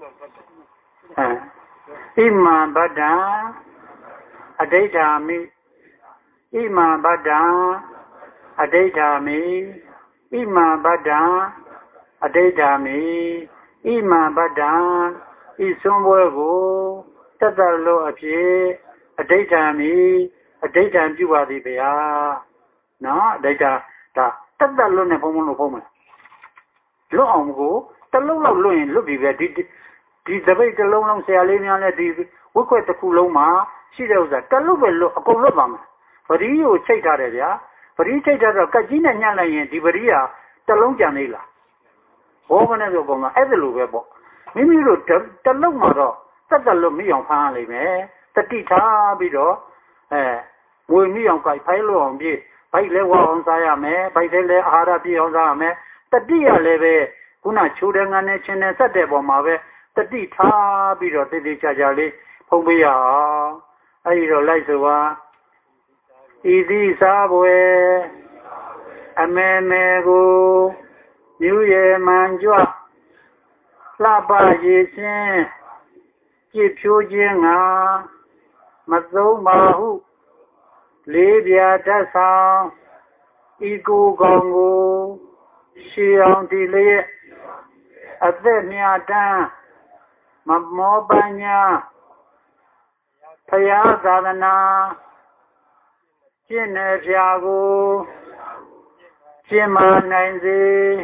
ဣမံဗဒ္ဒံအဋိဌာမိဣမံဗဒ္ဒံအဋိဌာမိဣမံဗဒ္ဒံအဋိဌာမိဣမံဗဒ္ဒံဤဆုံးပွဲကိုတတ္တလို့အဖြစ်အဋိဌာမိအဋိဌံပြုပါသည်ဗျာနော်အဋိဌာဒါတတ္တလို့နဲ့ဖုံးလို့ဖုံးမယ်လွတ်အောင်ကိုတလုံးလောက်လွတ်ရင်လွတ်ပြီပဲဒီတပိတ်တစ်လုံးလုံးဆရာလေးများနဲ့ဒီဝဝက်ခွက်တစ်ခုလုံးမှာရှိတဲ့ဥစ္စာတက်လို့ပဲလို့အကုန်လွတ်ပါမယ်ပရိကိုချိတ်ထားတယ်ဗျာပရိချိတ်ထားတော့ကက်ကြီးနဲ့ညှက်လိုက်ရင်ဒီပရိဟာတစ်လုံးကြံသေးလားဘောမနဲ့ဆိုပုံကအဲ့ဒါလိုပဲပေါ့မိမိတို့တစ်လုံးမှာတော့တက်လို့မိအောင်ဖမ်းရလိမ့်မယ်တတိထားပြီးတော့ငွေမိအောင်ကြိုက်ဖိုင်းလို့အောင်ပြေးဘိုက်လဲဝအောင်စားရမယ်ဘိုက်ထဲလဲအာဟာရပြည့်အောင်စားရမယ်တတိရလည်းပဲခုနချိုးတဲ့ငန်းနဲ့ချင်းနဲ့ဆက်တဲ့ပုံမှာပဲတတိထားပြီးတော့တည်တည်ချာချာလေးဖုံးပေးရအောင်အဲ့ဒီတော့လိုက်ဆိုပါဤသည့်စားပွဲအမေမေကိုမြူရယ်မှန်ကြွလှပရေချင်းကြည်ဖြိုးခြင်းငါမသုံးပါဟုလေးပြာတတ်ဆောင်ဤကိုကောင်ကိုရှေအောင်ဒီလျက်အသက်မြတ်တမ်းမမောပညာဖယားသာသနာကျင့်နေဖြာကိုကျင့်မာနိုင်စေ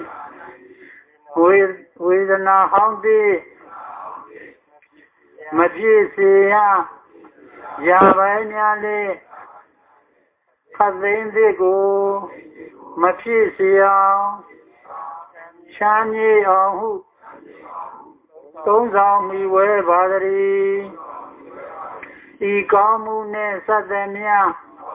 ဝေဒနာဟောင်းသည်မပြည့်စေရရာပိုင်းများလေးခတ်သိမ်းသည်ကိုမဖြစ်စေအောင်ချမ်းမြေ့အောင်ဟုသုံးဆောင်မိဝဲပါသည်ဤကောင်းမှုနှင့်ဆက်သည်များ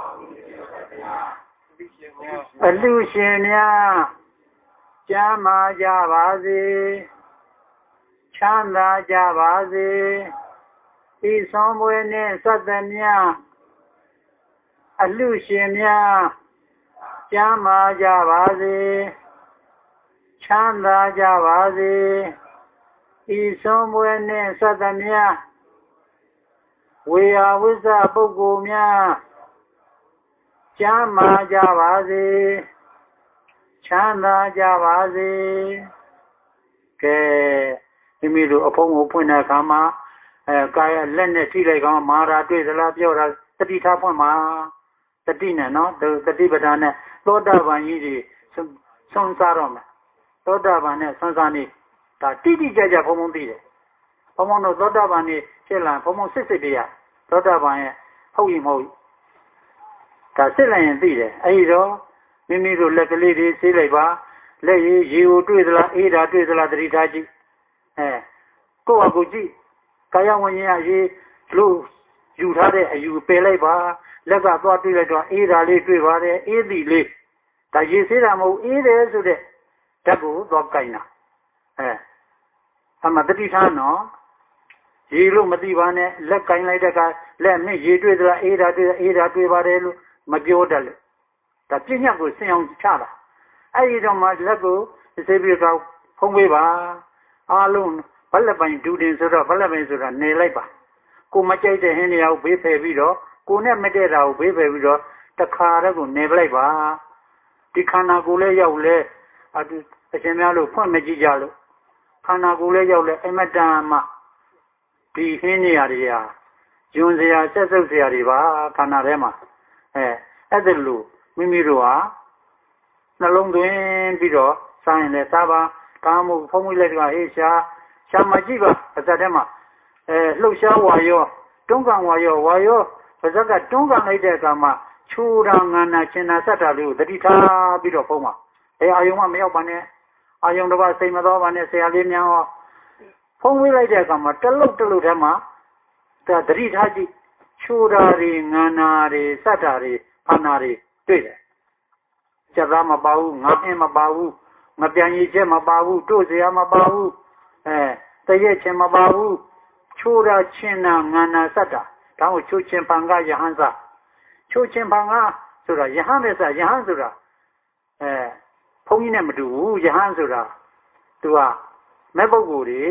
အလူရှင်များကျမ်းမာကြပါစေချမ်းသာကြပါစေဤဆုံးပွဲနှင့်ဆက်သည်များအလူရှင်များကျမ်းမာကြပါစေချမ်းသာကြပါစေဤဆုံးပွဲနှင့်ဆက်သည်များဝေယဝိဇ္ဇပုဂ္ဂိုလ်များကျမ်းမာကြပါစေချမ်းသာကြပါစေကဲမိမိတို့အဖုံးကိုဖွင့်တဲ့အခါမှာကာယလက်နဲ့ထိလိုက်ကောင်မာရာတွေ့သလားပြောတာတတိထားဖွင့်မှာတတိနဲ့နော်တတိပဒာနဲ့သောတာပန်ကြီးတွေဆုံးစားတော့မယ်သောတာပန်နဲ့ဆုံးစားနေဒါတိတိကျကျဘုံဘုံသိတယ်ဘုံဘုံတို့သောတာပန်နေဖြစ်လာဘုံဘုံစစ်တရားသောတာပန်ရဲ့ဟုတ်ရင်မဟုတ်ဒါစစ်လိုက်ရင်သိတယ်အဲဒီတော့မိမိတို့လက်ကလေးတွေဆေးလိုက်ပါလက်ရေကိုတွေ့သလားအေးတာတွေ့သလားတတိထားကြည့်ကိုယ့်အကူကြည့်ကာယဝဉ္ညာရေလို့ယူထားတဲ့အယူပယ်လိုက်ပါလက်ကသွားတွေ့လိုက်တော့အေးတာလေးတွေ့ပါတယ်အေးသည်လေးဒါရေဆေးတာမဟုတ်အေးတယ်ဆိုတဲ့ဓာတ်ကိုသွားကြိုင်တာအမှတတိထားနော်ရေလို့မသိပါနဲ့လက်ကင်လိုက်တဲ့ကလက်နဲ့ရေတွေ့သလားအေးတာတွေ့ပါတယ်လို့မပြောတတ်လို့ဒါပြညတ်ကိုဆင်အောင်ချတာအဲ့ဒီတော့မှလက်ကိုစေပြီးတော့ဖုံးပေးပါအားလုံးဘလက်ပိုင်ဒူတင်ဆိုတော့ဘလက်ပိုင်ဆိုတာနေလိုက်ပါကိုမကြိုက်တဲ့ဟင်းတွေကိုဘေးဖယ်ပြီးတော့ကိုနဲ့မတည့်တာကိုဘေးဖယ်ပြီးတော့တခါတည်းကိုနေပလိုက်ပါဒီခန္ဓာကိုယ်လည်းရောက်လဲအရှင်များလို့ဖွင့်မကြည့်ကြလို့ခန္ဓာကိုယ်လည်းရောက်လဲအမတန်မှဒီဟင်းနေရာတွေဟာယွန်စရာဆက်စုပ်စရာတွေပါခန္ဓာထဲမှာအဲ့ဒါလို့မိမိတို့ဟာနှလုံးသွင်းပြီးတော့စားရင်လည်းစားပါကားမှုဖုံးမိလိုက်တော့ဟေးရှာမကြည့်ပါပါဇက်ထဲမှာလှုပ်ရှားဝါရောတွန်းကန်ဝါရောပါဇက်ကတွန်းကန်လိုက်တဲ့အခါမှာချူတာငန္နာရှင်နာဆက်တာလေးကိုတတိထားပြီးတော့ဖုံးပါအာယုံမမရောက်ပါနဲ့အာယုံတစ်ပါးစိတ်မတော်ပါနဲ့ဆရာလေးများဟောဖုံးဝေးလိုက်တဲ့အခါမှာတလုတ်ထဲမှာတတိထားကြည့်ချူတာတွေငန္နာတွေဆက်တာတွေဖန္နာတွေတွေ့တယ်စက်သားမပါဘူးငါအင်းမပါဘူးမပြန်ရည်ချက်မပါဘူးတို့စရာမပါဘူးတရက်ချင်းမပါဘူးချိုးတာချင်းနာငန္နာစက်တာဒါကိုချိုးချင်းပံကယဟန်စချိုးချင်းပံကဆိုတာယဟန်ပဲစယဟန်ဆိုတာဘုန်းကြီးနဲ့မတူဘူးယဟန်ဆိုတာသူကမဲ့ပုဂ္ဂိုလ်တွေ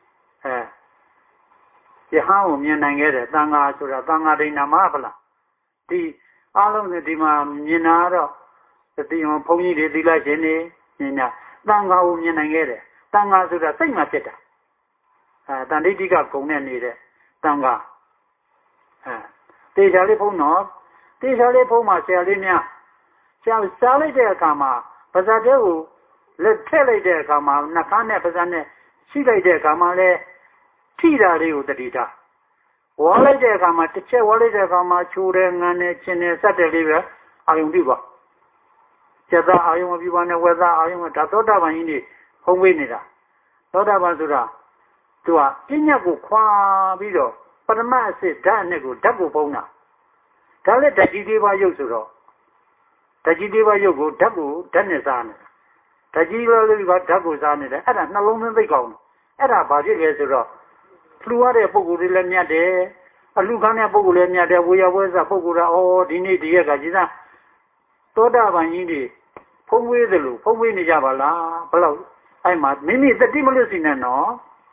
ယဟန်ကိုမြင်နိုင်ခဲ့တယ်သံဃာဆိုတာသံဃာဒိဏမဟုတ်လားဒီအားလုံးနဲ့ဒီမှာမြင်တာတော့ဒီဘုန်းကြီးတွေသီလရှင်တွေမြင်တာသံဃာကိုမြင်နိုင်ခဲ့တယ်သံဃာဆိုတာစိတ်မှဖြစ်တာတန်ဋိဋ္ဌိကဂုံနဲ့နေတဲ့သံဃာတေချာလေးဖုံးတော့တေချာလေးဖုံးမှာဆရာလေးများစားလိုက်တဲ့အခါမှာပါဇာတဲကိုလက်ထည့်လိုက်တဲ့အခါမှာနှခမ်းနဲ့ပါဇာနဲ့ရှိလိုက်တဲ့အခါမှာလဲထိတာလေးကိုတတိထားဝါလိုက်တဲ့အခါမှာတစ်ချက်ဝါလိုက်တဲ့အခါမှာချိုးတယ်ငန်းတယ်ချင်းတယ်စက်တယ်လေးပဲအာယုံပြုပါကျက်သားအာယုံမပြုပါနဲ့ဝက်သားအာယုံဒါသောတာပန်ကြီးနေဖုံးပေးနေတာသောတာပန်ဆိုတာသူကပညာကိုခွာပြီးတော့ပရမတ်အစစ်ဓာတ်နဲ့ကိုဓာတ်ကိုပုံးတာဒါလည်းဓာတ်ကြီးလေးပါရုပ်ဆိုတော့ဓာတ်ကြီးလေးပါရုပ်ကိုဓာတ်နဲ့စားနေတာဓာတ်ကြီးလေးပါဓာတ်ကိုစားနေတယ်အဲ့ဒါနှလုံးသွင်းသိကောင်းတယ်အဲ့ဒါဘာဖြစ်လဲဆိုတော့လှူရတဲ့ပုံကိုယ်တွေလည်းမြတ်တယ်အလှခံတဲ့ပုံကိုယ်လည်းမြတ်တယ်ဝေယဝဲစားပုံကိုယ်ကဒီနေ့ဒီရက်ကကြီးစားသောတာပန်ကြီးတွေဖုံးဝေးသလိုဖုံးဝေးနေကြပါလားဘယ်လောက်အဲ့မှာမိမိတတိမလွတ်စီနဲ့နော်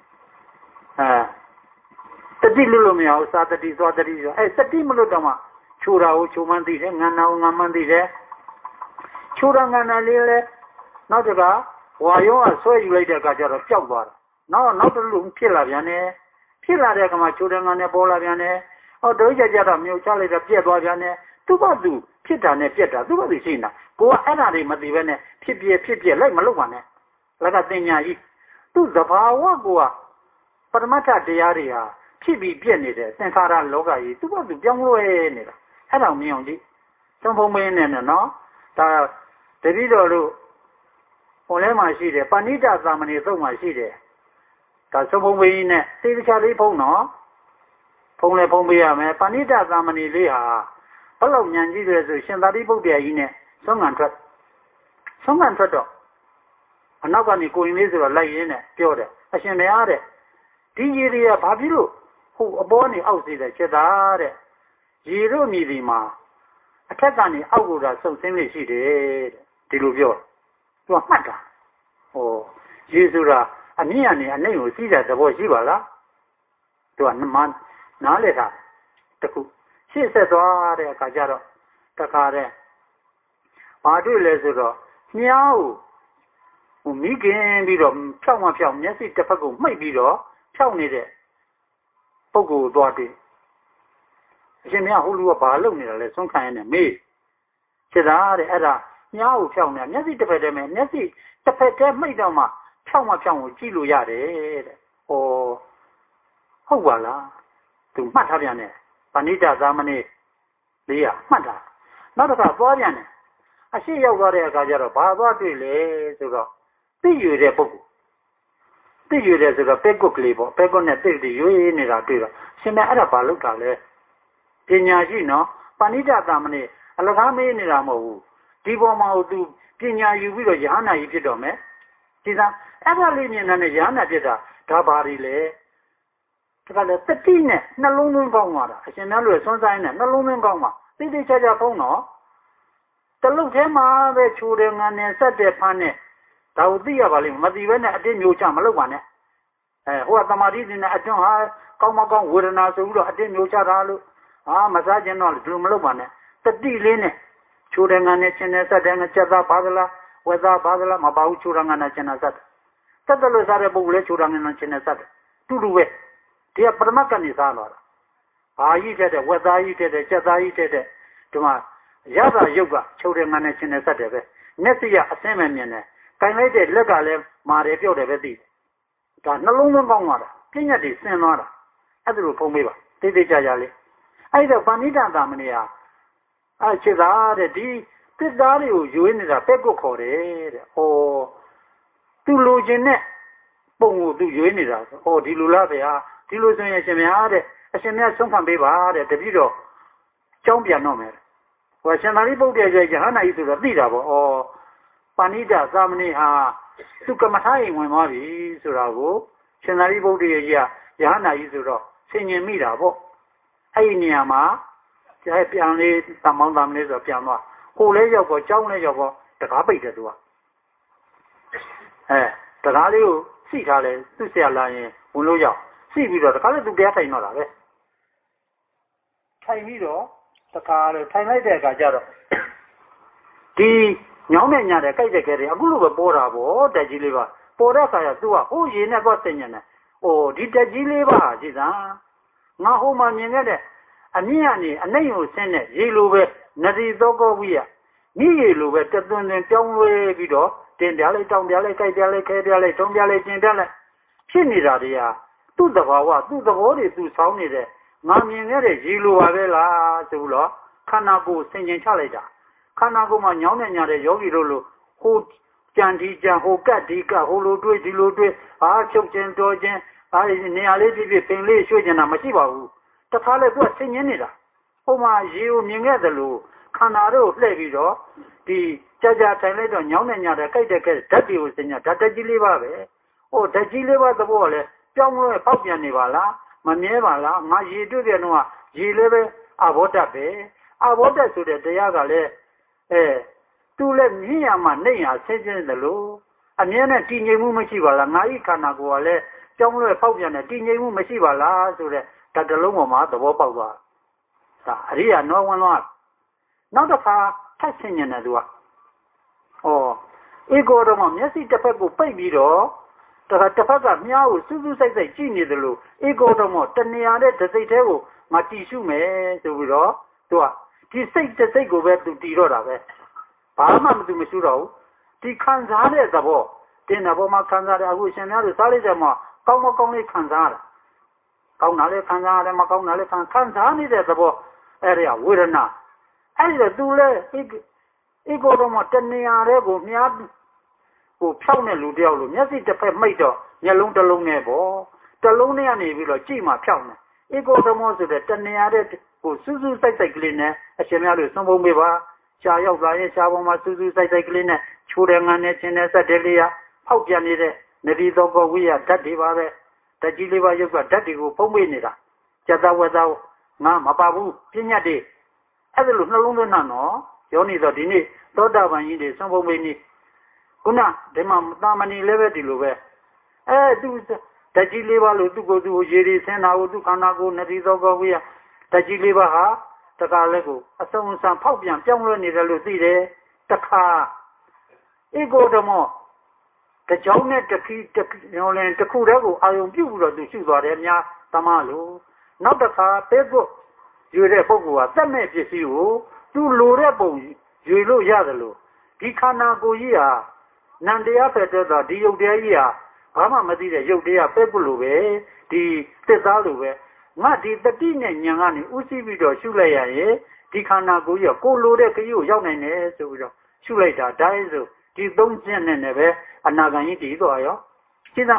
တတိလွတ်လို့မရဘူးသာတတိသွားတတိဆိုအဲ့တတိမလွတ်တော့မှချိုးတာကိုချိုးမှန်းသိတယ်ငန်းနာကိုငန်းမှန်းသိတယ်ချိုးတာငန်းနာလေးလဲနောက်တကဝါရောကဆွဲယူလိုက်တဲ့အခါကျတော့ပျောက်သွားတာနောက်တစ်လူဖြစ်လာပြန်တယ်ဖြစ်လာတဲ့အခါမှာချိုးတယ်ငန်းနဲ့ပေါ်လာပြန်တယ်ဒုကြတော့မြုပ်ချလိုက်တော့ပြက်သွားပြန်တယ်သူ့ဘာသူဖြစ်တာနဲ့ပြက်တာသူ့ဘာသူရှိနေတာကိုကအဲ့ဒါတွေမသိဘဲနဲ့ဖြစ်ပြက်လိုက်မလုပ်ပါနဲ့လက်ကတင်ညာကြီးသူ့သဘာဝကိုကပရမတ္ထတရားတွေဟာဖြစ်ပြီးပြက်နေတဲ့သင်္ခါရလောကကြီးသူ့ဘာသူပြောင်းလဲနေတာအဲ့ဒါမြင်အောင်ကြည့်သုံးဖုံးမင်းနဲ့နော်ဒါတတိတော်တို့ဟိုထဲမှာရှိတယ်ပဏိတသာမဏေသုတ်မှာရှိတယ်ဒါသုံးဖုံးမင်းနဲ့သေချာလေးဖုံးနော်ဖုံးလဲဖုံးပေးရမယ်ပဏိတသာမဏေလေးဟာဘယ်လောက်ဉာဏ်ကြီးတယ်ဆိုရှင်သာရိပုတ္တရာကြီးနဲ့ဆုံးခံထွက်တော့အနောက်ကနေကိုရင်လေးဆိုတော့လိုက်ရင်းနဲ့ပြောတယ်အရှင်ဘုရားတဲ့ဒီရေတွေကဘာဖြစ်လို့ဟိုအပေါ်နေအောက်စီတယ်ချက်သားတဲ့ရေတို့မြည်ဒီမှာအထက်ကနေအောက်ကိုသာဆုပ်ဆင်းနေရှိတယ်တဲ့ဒီလိုပြောသူကမှတ်တာရေဆိုတာအမြင့်ကနေအနှိမ့်ကိုစီးတဲ့သဘောရှိပါလားသူကနားလေတာတခုရှေ့ဆက်သွားတဲ့အခါကျတော့တခါတဲ့ဘာတွေ့လဲဆိုတော့မြားကိုမိခင်ပြီးတော့ဖြောက်မျက်စိတစ်ဖက်ကိုမှိတ်ပြီးတော့ဖြောက်နေတဲ့ပုဂ္ဂိုလ်သွားတွေ့အရှင်မြတ်ဟိုလူကဘာလုပ်နေတာလဲဆုံးခံရနေမေးဖြစ်တာတဲ့အဲ့ဒါမြားကိုဖြောက်နေမျက်စိတစ်ဖက်တည်းမဲ့မျက်စိတစ်ဖက်တည်းမှိတ်တော့မှဖြောက်ကိုကြည့်လို့ရတယ်တဲ့ဟုတ်ပါလားသူမှတ်ထားပြန်တယ်ပဏိတသာမဏေလေးကမှတ်တာနောက်တစ်ခါသွားပြန်တယ်အရှိရောက်သွားတဲ့အခါကျတော့ဘာသွားတွေ့လဲဆိုတော့သိရတဲ့ပုဂ္ဂိုလ်သိရတဲ့ဆိုတော့ပဲကွက်ကလေးပေါ့ပဲကွက်နဲ့သိတယ်ရွေးနေတာတွေ့တော့ရှင်မအဲ့ဒါဘာလုပ်တာလဲပညာရှိနော်ပဏိတသာမဏေအလကားမေးနေတာမဟုတ်ဘူးဒီပေါ်မှာသူပညာယူပြီးတော့ယဟနာကြီးဖြစ်တော့မယ်ဒီသားအဲ့ဒါလေးမြင်တဲ့ယဟနာဖြစ်တာဒါဘာတွေလဲဒါကလည်းတတိနဲ့နှလုံးသွင်းကောင်းသွားတာအရှင်များတို့ဆွမ်းဆိုင်နဲ့နှလုံးသွင်းကောင်းမှာသိသိချာချာဖုံးတော့တလုတ်ထဲမှာပဲချိုးတယ်ငန်းနဲ့ဆက်တယ်ဖမ်းနဲ့ဒါကိုသိရပါလိမ့်မသိဘဲနဲ့အတင်းမျိုးချမလုပ်ပါနဲ့ဟိုကသမာဓိစဉ်နဲ့အတွန်းဟာကောင်းမကောင်းဝေဒနာဆိုပြီးတော့အတင်းမျိုးချတာလို့မစားခြင်းတော့ဒီလိုမလုပ်ပါနဲ့တတိလေးနဲ့ချိုးတယ်ငန်းနဲ့ချင်းနဲ့ဆက်တယ်ငါချက်သားပါသလားဝက်သားပါသလားမပါဘူးချိုးတယ်ငန်းနဲ့ချင်းနဲ့ဆက်တယ်လို့စားတဲ့ပုဂ္ဂိုလ်လည်းချိုးတယ်ငန်းနဲ့ချင်းနဲ့ဆက်တယ်တူတူပဲဒီကပရမတ်ကနေစားလာတာဘာကြီးတဲ့ဝက်သားကြီးတဲ့ချက်သားကြီးတဲ့ဒီမှာရတာရုပ်ကချိုးတယ်ငန်းနဲ့ချင်းနဲ့ဆက်တယ်ပဲမျက်စိကအဆင်းမဲ့မြင်တယ်တိုင်လိုက်တဲ့လက်ကလည်းမာတယ်ပြော့တယ်ပဲသိတယ်ဒါနှလုံးသွင်းကောင်းသွားတာပြည့်ညတ်တွေဆင်းသွားတာအဲ့ဒါလိုဖုံးပေးပါတိတ်တိတ်ကြကြလေးအဲ့တော့ပဏိတသာမဏေဟာချစ်သားတဲ့ဒီတစ်သားတွေကိုရွေးနေတာပဲကွက်ခေါ်တယ်တဲ့သူလိုချင်တဲ့ပုံကိုသူရွေးနေတာဆိုဒီလိုလားဗျာဒီလိုဆိုရင်ရှင်များတဲ့အရှင်များဆုံးခံပေးပါတဲ့တပည့်တော်ကြောင်းပြန်တော့မယ်ဟိုရှင်သာရိပုတ္တရာရဲ့ယဟနာကြီးဆိုတော့သိတာပေါ့ပဏိတသာမဏေဟာသူကမ္မထာရင်ဝင်သွားပြီဆိုတာကိုရှင်သာရိပုတ္တရာကြီးကယဟနာကြီးဆိုတော့ဆင်ញင်မိတာပေါ့အဲ့ဒီနေရာမှာပြန်လေးတမောင်းတမလေးဆိုပြန်သွားဟိုလဲရောက်တော့ကြောင်းလဲရောက်တော့တကားပိတ်တယ်သူကတကားလေးကိုစီထားလဲသူ့ဆရာလာရင်ဝင်လို့ရောက်စီပြီးတော့တကားလေးသူတရားထိုင်တော့တာပဲထိုင်ပြီးတော့တကားလေးထိုင်လိုက်တဲ့အခါကျတော့ဒီညောင်းနဲ့ညာတဲ့ကြိုက်တဲ့ခဲတွေအခုလိုပဲပေါ်တာပေါ့တက်ကြီးလေးပါပေါ်တဲ့အခါကျသူကဟိုရေနဲ့တော့တင်ញတယ်ဒီတက်ကြီးလေးပါကြည်သာငါဟိုမှာမြင်ခဲ့တဲ့အမြင့်ကနေအနှိမ့်ကိုဆင်းတဲ့ရေလိုပဲနတိသောကောဝိယမိရေလိုပဲတသွင်းသွင်းပြောင်းလဲပြီးတော့တင်ပြလိုက်တောင်းပြလိုက်ကြိုက်ပြလိုက်ခဲပြလိုက်တုံးပြလိုက်တင်ပြလိုက်ဖြစ်နေတာတွေကသူ့သဘာဝသူ့သဘောတွေသူဆောင်းနေတဲ့ငါမြင်ခဲ့တဲ့ရေလိုပါပဲလားဆိုပြီးတော့ခန္ဓာကိုယ်ဆင်ခြင်ချလိုက်တာခန္ဓာကိုယ်မှာညောင်းနေညတဲ့ယောဂီတို့လိုဟိုကြံဒီကြံဟိုကတ်ဒီကဟိုလိုတွေးဒီလိုတွေးချုပ်ခြင်းတော်ခြင်းနေရာလေးဖြစ်ဖြစ်ပင်လေးရွှေ့ကျင်တာမရှိပါဘူးတခါလေသူကဆင်ញင်းနေတာဟိုမှာရေကိုမြင်ခဲ့တယ်လို့ခန္ဓာတို့လှည့်ပြီးတော့ဒီကြာထိုင်လိုက်တော့ညောင်းနေညတဲ့ကြိုက်တဲ့ကဲဓာတ်တွေကိုဆင်ញဓာတ်ကြီးလေးပါပဲဟိုဓာတ်ကြီးလေးပါသဘောလေပြောင်းလဲပေါက်ပြန်နေပါလားမမြဲပါလားငါရေတွေ့တဲ့တော့ရေလည်းပဲအဘောဓာတ်ပဲအဘောဓာတ်ဆိုတဲ့တရားကလည်းသူလည်းမြင်ရမှနေရဆင်းရဲတယ်လို့အမြဲတမ်းတည်ငြိမ်မှုမရှိပါလားငါဤခန္ဓာကိုယ်ကလည်းကြောင်းလွဲပေါက်ပြန်တဲ့တည်ငြိမ်မှုမရှိပါလားဆိုတဲ့ဓာတ်တစ်လုံးပေါ်မှာသဘောပေါက်သွားဒါအရိယာနောဝင်သွားနောက်တစ်ခါထပ်ဆင်ញင်တယ်သူကဧကောတော့မှမျက်စိတစ်ဖက်ကိုပိတ်ပြီးတော့တစ်ဖက်ကမြားကိုစူးစူးစိုက်စိုက်ကြည့်နေတယ်လို့ဧကောတော့မှတဏှာတဲ့ဒစိတ်သေးကိုငါတည်ရှုမယ်ဆိုပြီးတော့သူကဒီစိတ်တစ်စိတ်ကိုပဲသူတည်တော့တာပဲဘာမှမသူမရှုတော့ဘူးဒီခံစားတဲ့သဘောတင်တဲ့ဘောမှာခံစားတယ်အခုရှင်များတို့စားလိုက်တယ်မှာကောင်းမကောင်းလေးခံစားရတာကောင်းတာလေးခံစားရတယ်မကောင်းတာလေးခံစားနေတဲ့သဘောအဲ့ဒါဝေဒနာအဲ့ဒါသူလဲဧကောတော့မှတဏှာတဲ့ကိုမြားကိုဖြောက်တဲ့လူတယောက်လိုမျက်စိတစ်ဖက်မိတ်တော့မျက်လုံးတစ်လုံးနဲ့ပေါ့တစ်လုံးနဲ့ကနေပြီးတော့ကြည့်မှဖြောက်နေဧကောဓမောဆိုတဲ့တဏှာတဲ့ကိုစူးစူးစိုက်စိုက်ကလေးနဲ့အရှင်များတို့သုံးပုံပေးပါရှားရောက်လာရင်ရှားပေါ်မှာစူးစူးစိုက်စိုက်ကလေးနဲ့ချိုးတယ်ငန်းနဲ့ချင်းနဲ့ဆက်တယ်လေးရဖောက်ပြန်နေတဲ့နတိသောကဝိယဓာတ်တွေပါပဲဓာတ်ကြီးလေးပါရုပ်ကဓာတ်တွေကိုဖုံးပေးနေတာကျက်သားဝက်သားငါမပါဘူးပြညတ်တွေအဲ့ဒါလိုနှလုံးသွင်းတာနော်ယောနေတော့ဒီနေ့သောတာပန်ကြီးတွေသုံးပုံပေးနေခုနဒီမှာတာမဏီလည်းပဲဒီလိုပဲသူဓာတ်ကြီးလေးပါလို့သူ့ကိုယ်သူ့ရေတွေဆင်းတာကိုသူ့ခန္ဓာကိုယ်နတိသောကဝိယဓာတ်ကြီးလေးပါဟာတခါလဲကိုအစုံအစံဖောက်ပြန်ပြောင်းလဲနေတယ်လို့သိတယ်တခါဧကောဓမောတကြောင်းနဲ့တခုတခုတခုတည်းကိုအာယုံပြုတ်ပြီးတော့သူရှုသွားတယ်များသမားလို့နောက်တစ်ခါပဲကုတ်ရွေတဲ့ပုဂ္ဂိုလ်ကသက်မဲ့ပစ္စည်းကိုသူလိုတဲ့ပုံရွေလို့ရတယ်လို့ဒီခန္ဓာကိုယ်ကြီးဟာနန္တရားဖက်တော့ဒီယုတ်တရားကြီးဟာဘာမှမသိတဲ့ယုတ်တရားပဲကုတ်လို့ပဲဒီသစ္စာလိုပဲငါဒီတတိနဲ့ဉာဏ်ကနေဥသိပြီးတော့ရှုလိုက်ရရင်ဒီခန္ဓာကိုယ်ကြီးကိုလိုတဲ့ခရီးကိုရောက်နိုင်တယ်ဆိုပြီးတော့ရှုလိုက်တာဒါဆိုဒီသုံးချက်နဲ့ပဲအနာဂံကြီးတည်သွားရောရှင်းသား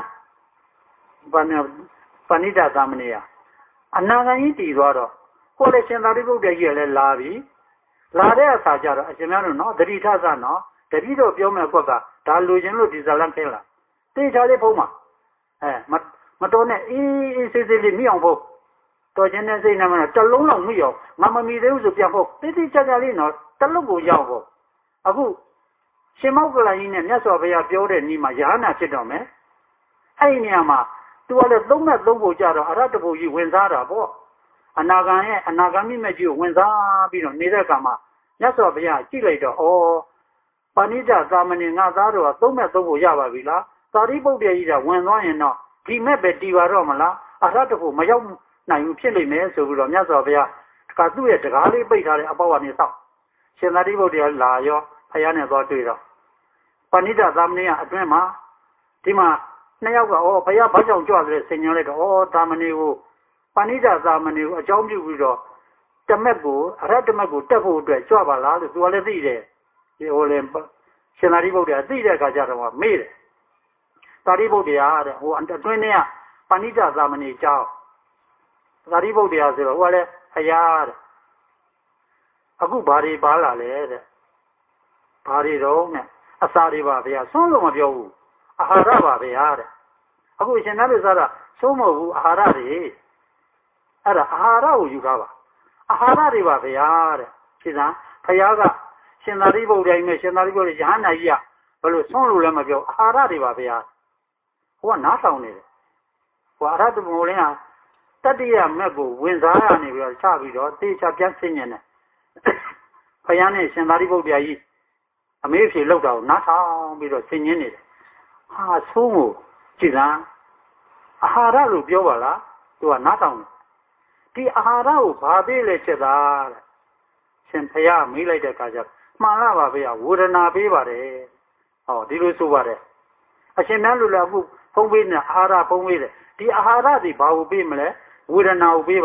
ပဏိတသမဏေယအနာဂံကြီးတည်သွားတော့ကိုယ်လည်းရှင်သာရိပုတ္တရာကြီးလည်းလာပြီလာတဲ့အခါကျတော့အရှင်များတို့နော်တတိထသနော်တတိတော့ပြောမဲ့ကွက်ကဒါလိုချင်လို့ဒီဇာလန်ခင်းလာတေချာလေးဖုံးမှာမတော်နဲ့အေးဆေးဆေးလေးမိအောင်ဖုံးတော်ခြင်းနဲ့စိတ်နဲ့မနဲ့တလုံးလောက်မိအောင်ငါမမိသေးဘူးဆိုပြန်ဖုံးတိတိကျကျလေးနော်တလုံးကိုရောက်ဖို့အခုရှင်မောက္ကလကြီးနဲ့မြတ်စွာဘုရားပြောတဲ့နေ့မှာယဟနာဖြစ်တော့မယ်အဲ့ဒီနေရာမှာသူကလည်းသုံးမဲ့သုံးဖို့ကြတော့အရတ္တဘုကြီးဝင်စားတာပေါ့အနာဂံရဲ့အနာဂမိမဲ့ကြီးကိုဝင်စားပြီးတော့နေတဲ့အခါမှာမြတ်စွာဘုရားကြည့်လိုက်တော့ပဏိတသာမဏေငါသားတော်ကသုံးမဲ့သုံးဖို့ရပါပြီလားသာရိပုတ္တရာကြီးကဝင်သွားရင်တော့ဒီမဲ့ပဲတီပါတော့မလားအရတ္တဘုမရောက်နိုင်ဘူးဖြစ်လိမ့်မယ်ဆိုပြီးတော့မြတ်စွာဘုရားကသူ့ရဲ့တကားလေးပိတ်ထားတဲ့အပေါက်ကနေဆောက်ရှင်သာရိပုတ္တရာလာရောဖယားနဲ့သွားတွေ့တော့ပဏိတသာမဏေကအတွင်းမှာဒီမှာနှစ်ယောက်ကဘုရားဘာကြောင့်ကြွတယ်ဆင်ញံလိုက်တော့သာမဏေကိုပဏိတသာမဏေကိုအကြောင်းပြုပြီးတော့တမက်ကိုအရတ္တမက်ကိုတက်ဖို့အတွက်ကြွပါလားလို့သူကလည်းသိတယ်ဒီဟိုလည်းရှင်သာရိပုတ္တရာသိတဲ့အခါကျတော့မေးတယ်သာရိပုတ္တရာတဲ့ဟိုအတွင်းထဲကပဏိတသာမဏေကြောင်းသာရိပုတ္တရာဆိုတော့ဟိုကလည်းဖယားတဲ့အခုဘာတွေပါလာလဲတဲ့ဘာတွေတော့နဲ့အစာတွေပါဗျာဆုံးလို့မပြောဘူးအာဟာရပါဗျာတဲ့အခုရှင်သားတို့စားတာဆုံးမဟုတ်ဘူးအာဟာရတွေအဲ့ဒါအာဟာရကိုယူထားပါအာဟာရတွေပါဗျာတဲ့ရှင်သာဖယားကရှင်သာရိပုတ္တရာနဲ့ရှင်သာရိပုတ္တရာယဟန္တာကြီးကဘယ်လိုဆုံးလို့လည်းမပြောအာဟာရတွေပါဗျာဟိုကနားဆောင်နေတယ်ဟိုအရဟတမောလင်းဟာတတိယမက်ကိုဝင်စားရနေပြီးတော့ချပြီးတော့သေချာပြန်ဆင်းញင်တယ်ဖယားနဲ့ရှင်သာရိပုတ္တရာကြီးအမေးဖြေလောက်တာကိုနားထောင်ပြီးတော့ဆင်ញင်းနေတယ်ဟာဆုံးကိုကြည်လားအာဟာရလို့ပြောပါလားသူကနားထောင်တယ်ဒီအာဟာရကိုဘာပေးလဲချက်သားတဲ့ရှင်ဖယားမေးလိုက်တဲ့အခါကျမှန်လားပါဗျာဝေဒနာပေးပါတယ်ဟောဒီလိုဆိုပါတယ်အရှင်များလူလည်းအခုဖုံးပေးနေအာဟာရဖုံးပေးတယ်ဒီအာဟာရတွေဘာကိုပေးမလဲဝေဒနာကိုပေးပါတယ်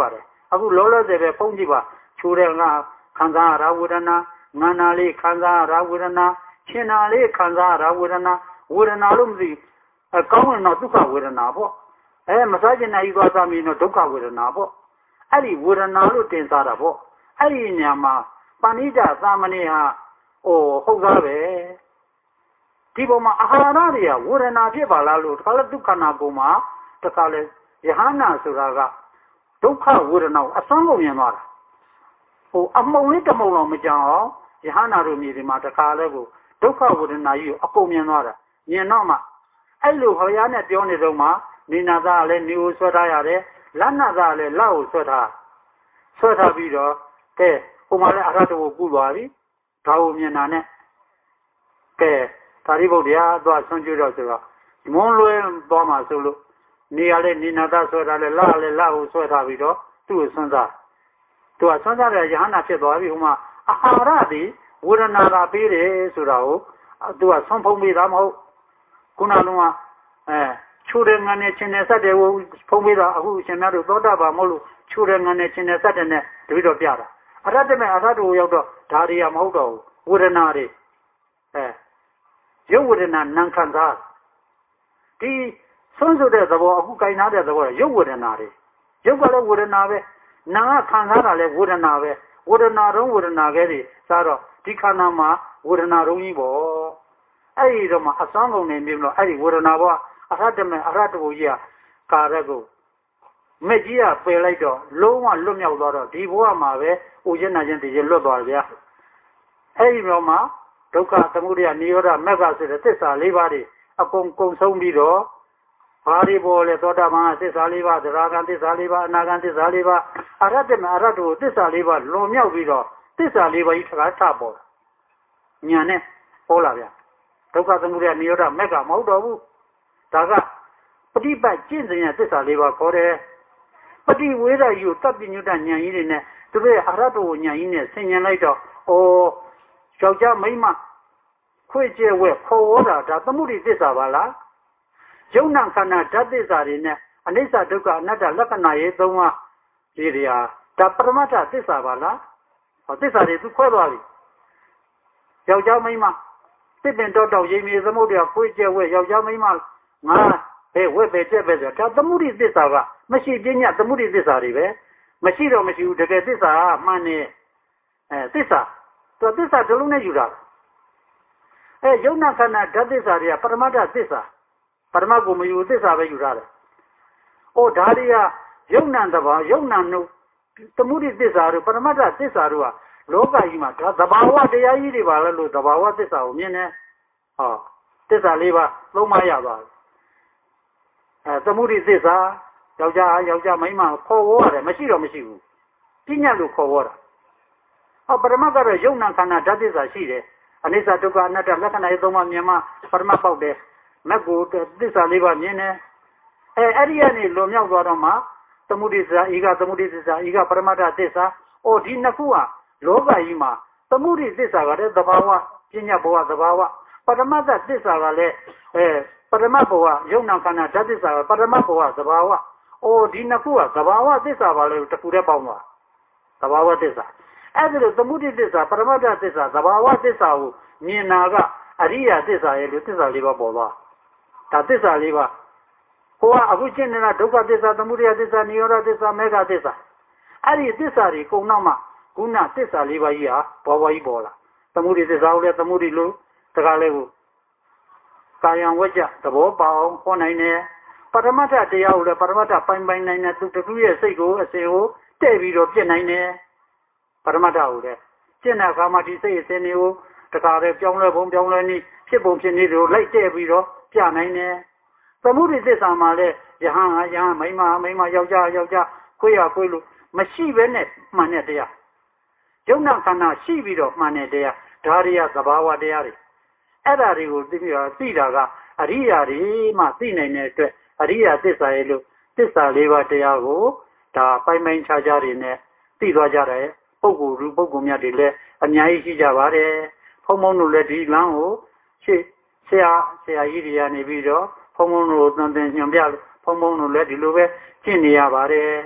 အခုလောလောဆယ်ပဲဖုံးကြည့်ပါချိုးတဲ့ငါခံစားရတာဝေဒနာငါနာလေးခံစားရတာဝေဒနာရှင်းနာလေးခံစားရတာဝေဒနာလို့မသိကောင်းရင်တော့ဒုက္ခဝေဒနာပေါ့မစားကျင်နိုင်သွားသားမင်းတော့ဒုက္ခဝေဒနာပေါ့အဲ့ဒီဝေဒနာလို့တင်စားတာပေါ့အဲ့ဒီညမှာပဏိတသာမဏေဟာဟုတ်သားပဲဒီပေါ်မှာအာဟာရတွေကဝေဒနာဖြစ်ပါလားလို့တခါလဲဒုက္ခနာပုံမှာတခါလဲယဟနာဆိုတာကဒုက္ခဝေဒနာကိုအစွမ်းကုန်မြင်သွားတာအမုံလေးတမုံလောက်မကြောင်အောင်ယဟနာတို့မြေဒီမှာတခါလဲကိုဒုက္ခဝေဒနာကြီးကိုအကုန်မြင်သွားတာမြင်တော့မှအဲ့လိုဘုရားနဲ့ပြောနေတော့မှနေနာသားကလည်းနေကိုဆွဲထားရတယ်လက်နာသားကလည်းလက်ကိုဆွဲထားပြီးတော့ကဲဟိုမှာလည်းအရဟတကိုကုသွားပြီဒါကိုမြင်တာနဲ့ကဲသာရိပုတ္တရာသွားဆွံ့ကြည့်တော့ဆိုတော့မွန်းလွဲသွားမှဆိုလို့နေရလဲနေနာသားဆွဲထားလဲလက်ကိုဆွဲထားပြီးတော့သူ့ကိုဆွံ့စားသူကဆွံ့စားတဲ့ယဟနာဖြစ်သွားပြီဟိုမှာအာဟာရသည်ဝေဒနာသာပေးတယ်ဆိုတာကိုသူကဆွံ့ဖုံးပေးတာမဟုတ်ခုနလုံးကချိုးတဲ့ငန်းနဲ့ချင်းနဲ့စက်တယ်ကိုဖုံးပေးတာအခုရှင်များတို့သောတာပန်မဟုတ်လို့ချိုးတဲ့ငန်းနဲ့ချင်းနဲ့စက်တယ်နဲ့တပိတော့ပြတာအရဟတမေအရဟတကိုရောက်တော့ဒါတွေကမဟုတ်တော့ဘူးဝေဒနာတွေရုပ်ဝေဒနာနာခံစားဒီဆွံ့ဆိုတဲ့သဘောအခုကြိုင်ထားတဲ့သဘောရုပ်ဝေဒနာတွေရုပ်ကလည်းဝေဒနာပဲနာကခံစားတာလည်းဝေဒနာပဲဝေဒနာတော့ဝေဒနာကဲတွေစားတော့ဒီခန္ဓာမှာဝေဒနာတော့ကြီးပေါ့အဲ့ဒီတော့မှအစွမ်းကုန်နေပြီလို့အဲ့ဒီဝေဒနာဘောအရဟတမေအရဟတကိုကြီးကကာရက်ကိုမက်ကြီးကပယ်လိုက်တော့လုံးဝလွတ်မြောက်သွားတော့ဒီဘဝမှာပဲဥကျဉ်းနာခြင်းတည်းလွတ်သွားတယ်ဗျာအဲ့ဒီတော့မှဒုက္ခသမုဒယနိရောဓမဂ္ဂဆိုတဲ့သစ္စာ၄ပါးတွေအကုန်ကုန်ဆုံးပြီးတော့ဘာတွေပေါ်လဲသောတာပန်သစ္စာ၄ပါးသရဂံသစ္စာ၄ပါးအနာဂံသစ္စာ၄ပါးအရဟတမေအရဟတကိုသစ္စာ၄ပါးလွန်မြောက်ပြီးတော့သစ္စာ၄ပါးကြီးထပ်ပေါ်ညာနဲ့ပေါ်လာဗျာဒုက္ခသမုဒယနိရောဓမဂ္ဂမဟုတ်တော့ဘူးဒါကပฏิပတ်ကျင့်စဉ်ရဲ့သစ္စာ၄ပါးခေါ်တယ်ပฏิဝေဒယူတပ္ပညုတဉာဏ်ကြီးတွေနဲ့သူတို့ရဲ့အရဟတကိုဉာဏ်ကြီးနဲ့ဆင်ញင်လိုက်တော့ယောက်ျားမိန်းမခွေကျဲဝဲခေါ်ဝေါ်တာဒါသမုဒိသစ္စာပါလားယုံနာခန္ဓာဓာတ်သစ္စာတွေနဲ့အနိစ္စဒုက္ခအနတ္တလက္ခဏာရေးသုံးပါးဒီတွေဟာဒါပရမတ္ထသစ္စာပါလားသစ္စာတွေသူခွဲသွားပြီယောက်ျားမိန်းမတစ်ပင်တော့ရိပ်မြေသမုဒ္ဒရာခွေကျဲဝဲယောက်ျားမိန်းမငါဝက်ပဲကျက်ပဲဆိုဒါသမုဒိသစ္စာကမရှိပညာသမုဒိသစ္စာတွေပဲမရှိတော့မရှိဘူးတကယ်သစ္စာကမှန်နေသစ္စာသူသစ္စာတစ်လုံးနဲ့ယူတာယုံနာခန္ဓာဓာတ်သစ္စာတွေကပရမတ္ထသစ္စာပရမတ်ကိုမယူသစ္စာပဲယူထားတယ်ဒါတွေကယုံနာတဘာယုံနာနုသမုဒိသစ္စာတို့ပရမတ္ထသစ္စာတို့ကလောကကြီးမှာဒါသဘာဝတရားကြီးတွေပါလဲလို့သဘာဝသစ္စာကိုမြင်တယ်သစ္စာ၄ပါးသုံးပါးရသွားတယ်သမုဒိသစ္စာယောက်ျားမိန်းမခေါ်ဝေါ်ရတယ်မရှိတော့မရှိဘူးပညာလို့ခေါ်ဝေါ်တာပရမတ်ကတော့ယုံနာခန္ဓာဓာတ်သစ္စာရှိတယ်အနိစ္စဒုက္ခအနတ္တလက္ခဏာရေးသုံးပါးမြင်မှပရမတ်ပေါက်တယ်မက်ကိုသစ္စာ၄ပါးမြင်တယ်အဲ့ဒီကနေလွန်မြောက်သွားတော့မှသမုဒိသစ္စာဤကသမုဒိသစ္စာဤကပရမတ္ထသစ္စာဒီနှစ်ခုဟာလောကကြီးမှာသမုဒိသစ္စာကလည်းသဘာဝပညာဘဝသဘာဝပရမတ္ထသစ္စာကလည်းပရမတ်ဘဝယုံနာခန္ဓာဓာတ်သစ္စာကပရမတ်ဘဝသဘာဝဒီနှစ်ခုကသဘာဝသစ္စာပါလေတခုတည်းပေါင်းသွားသဘာဝသစ္စာအဲ့ဒါလို့သမုဒိသစ္စာပရမတ္ထသစ္စာသဘာဝသစ္စာကိုမြင်တာကအရိယာသစ္စာရဲ့လို့သစ္စာ၄ပါးပေါ်သွားဒါသစ္စာ၄ပါးဟိုကအခုရှင်းနေတာဒုက္ခသစ္စာသမုဒယသစ္စာနိရောဓသစ္စာမေဃသစ္စာအဲ့ဒီသစ္စာတွေကုန်တော့မှခုနသစ္စာ၄ပါးကြီးဟာဘောဘောကြီးပေါ်လာသမုဒိသစ္စာကိုလည်းသမုဒိလို့တကားလေးကိုကာယံဝကြသဘောပေါအောင်ဟောနိုင်တယ်ပရမတ္ထတရားကိုလည်းပရမတ္ထပိုင်နိုင်တယ်သူတခုရဲ့စိတ်ကိုအစဉ်ကိုတဲ့ပြီးတော့ပြည့်နိုင်တယ်ပရမတ္ထကိုလည်းကျင့်တဲ့အခါမှာဒီစိတ်အစဉ်တွေကိုတကားလေးပြောင်းလဲပုံပြောင်းလဲနည်းဖြစ်ပုံဖြစ်နည်းတွေကိုလိုက်တဲ့ပြီးတော့ပြနိုင်တယ်သမုဒိသစ္စာမှာလည်းယဟန်မိန်းမယောက်ျားခွေးလို့မရှိဘဲနဲ့မှန်တဲ့တရားယုံနာခန္ဓာရှိပြီးတော့မှန်တဲ့တရားဒါတွေကသဘာဝတရားတွေအဲ့ဓာတွေကိုသိတာကအရိယာတွေမှသိနိုင်တဲ့အတွက်အရိယာသစ္စာရဲ့လို့သစ္စာ၄ပါးတရားကိုဒါပိုင်ခြားတွေနဲ့သိသွားကြတယ်ပုဂ္ဂိုလ်များတွေလည်းအများကြီးရှိကြပါတယ်ဘုံတို့လည်းဒီလမ်းကိုရှေ့ဆရာကြီးတွေကနေပြီးတော့ဘုံတို့သင်ညွှန်ပြလို့ဘုံတို့လည်းဒီလိုပဲကျင့်နေရပါတယ်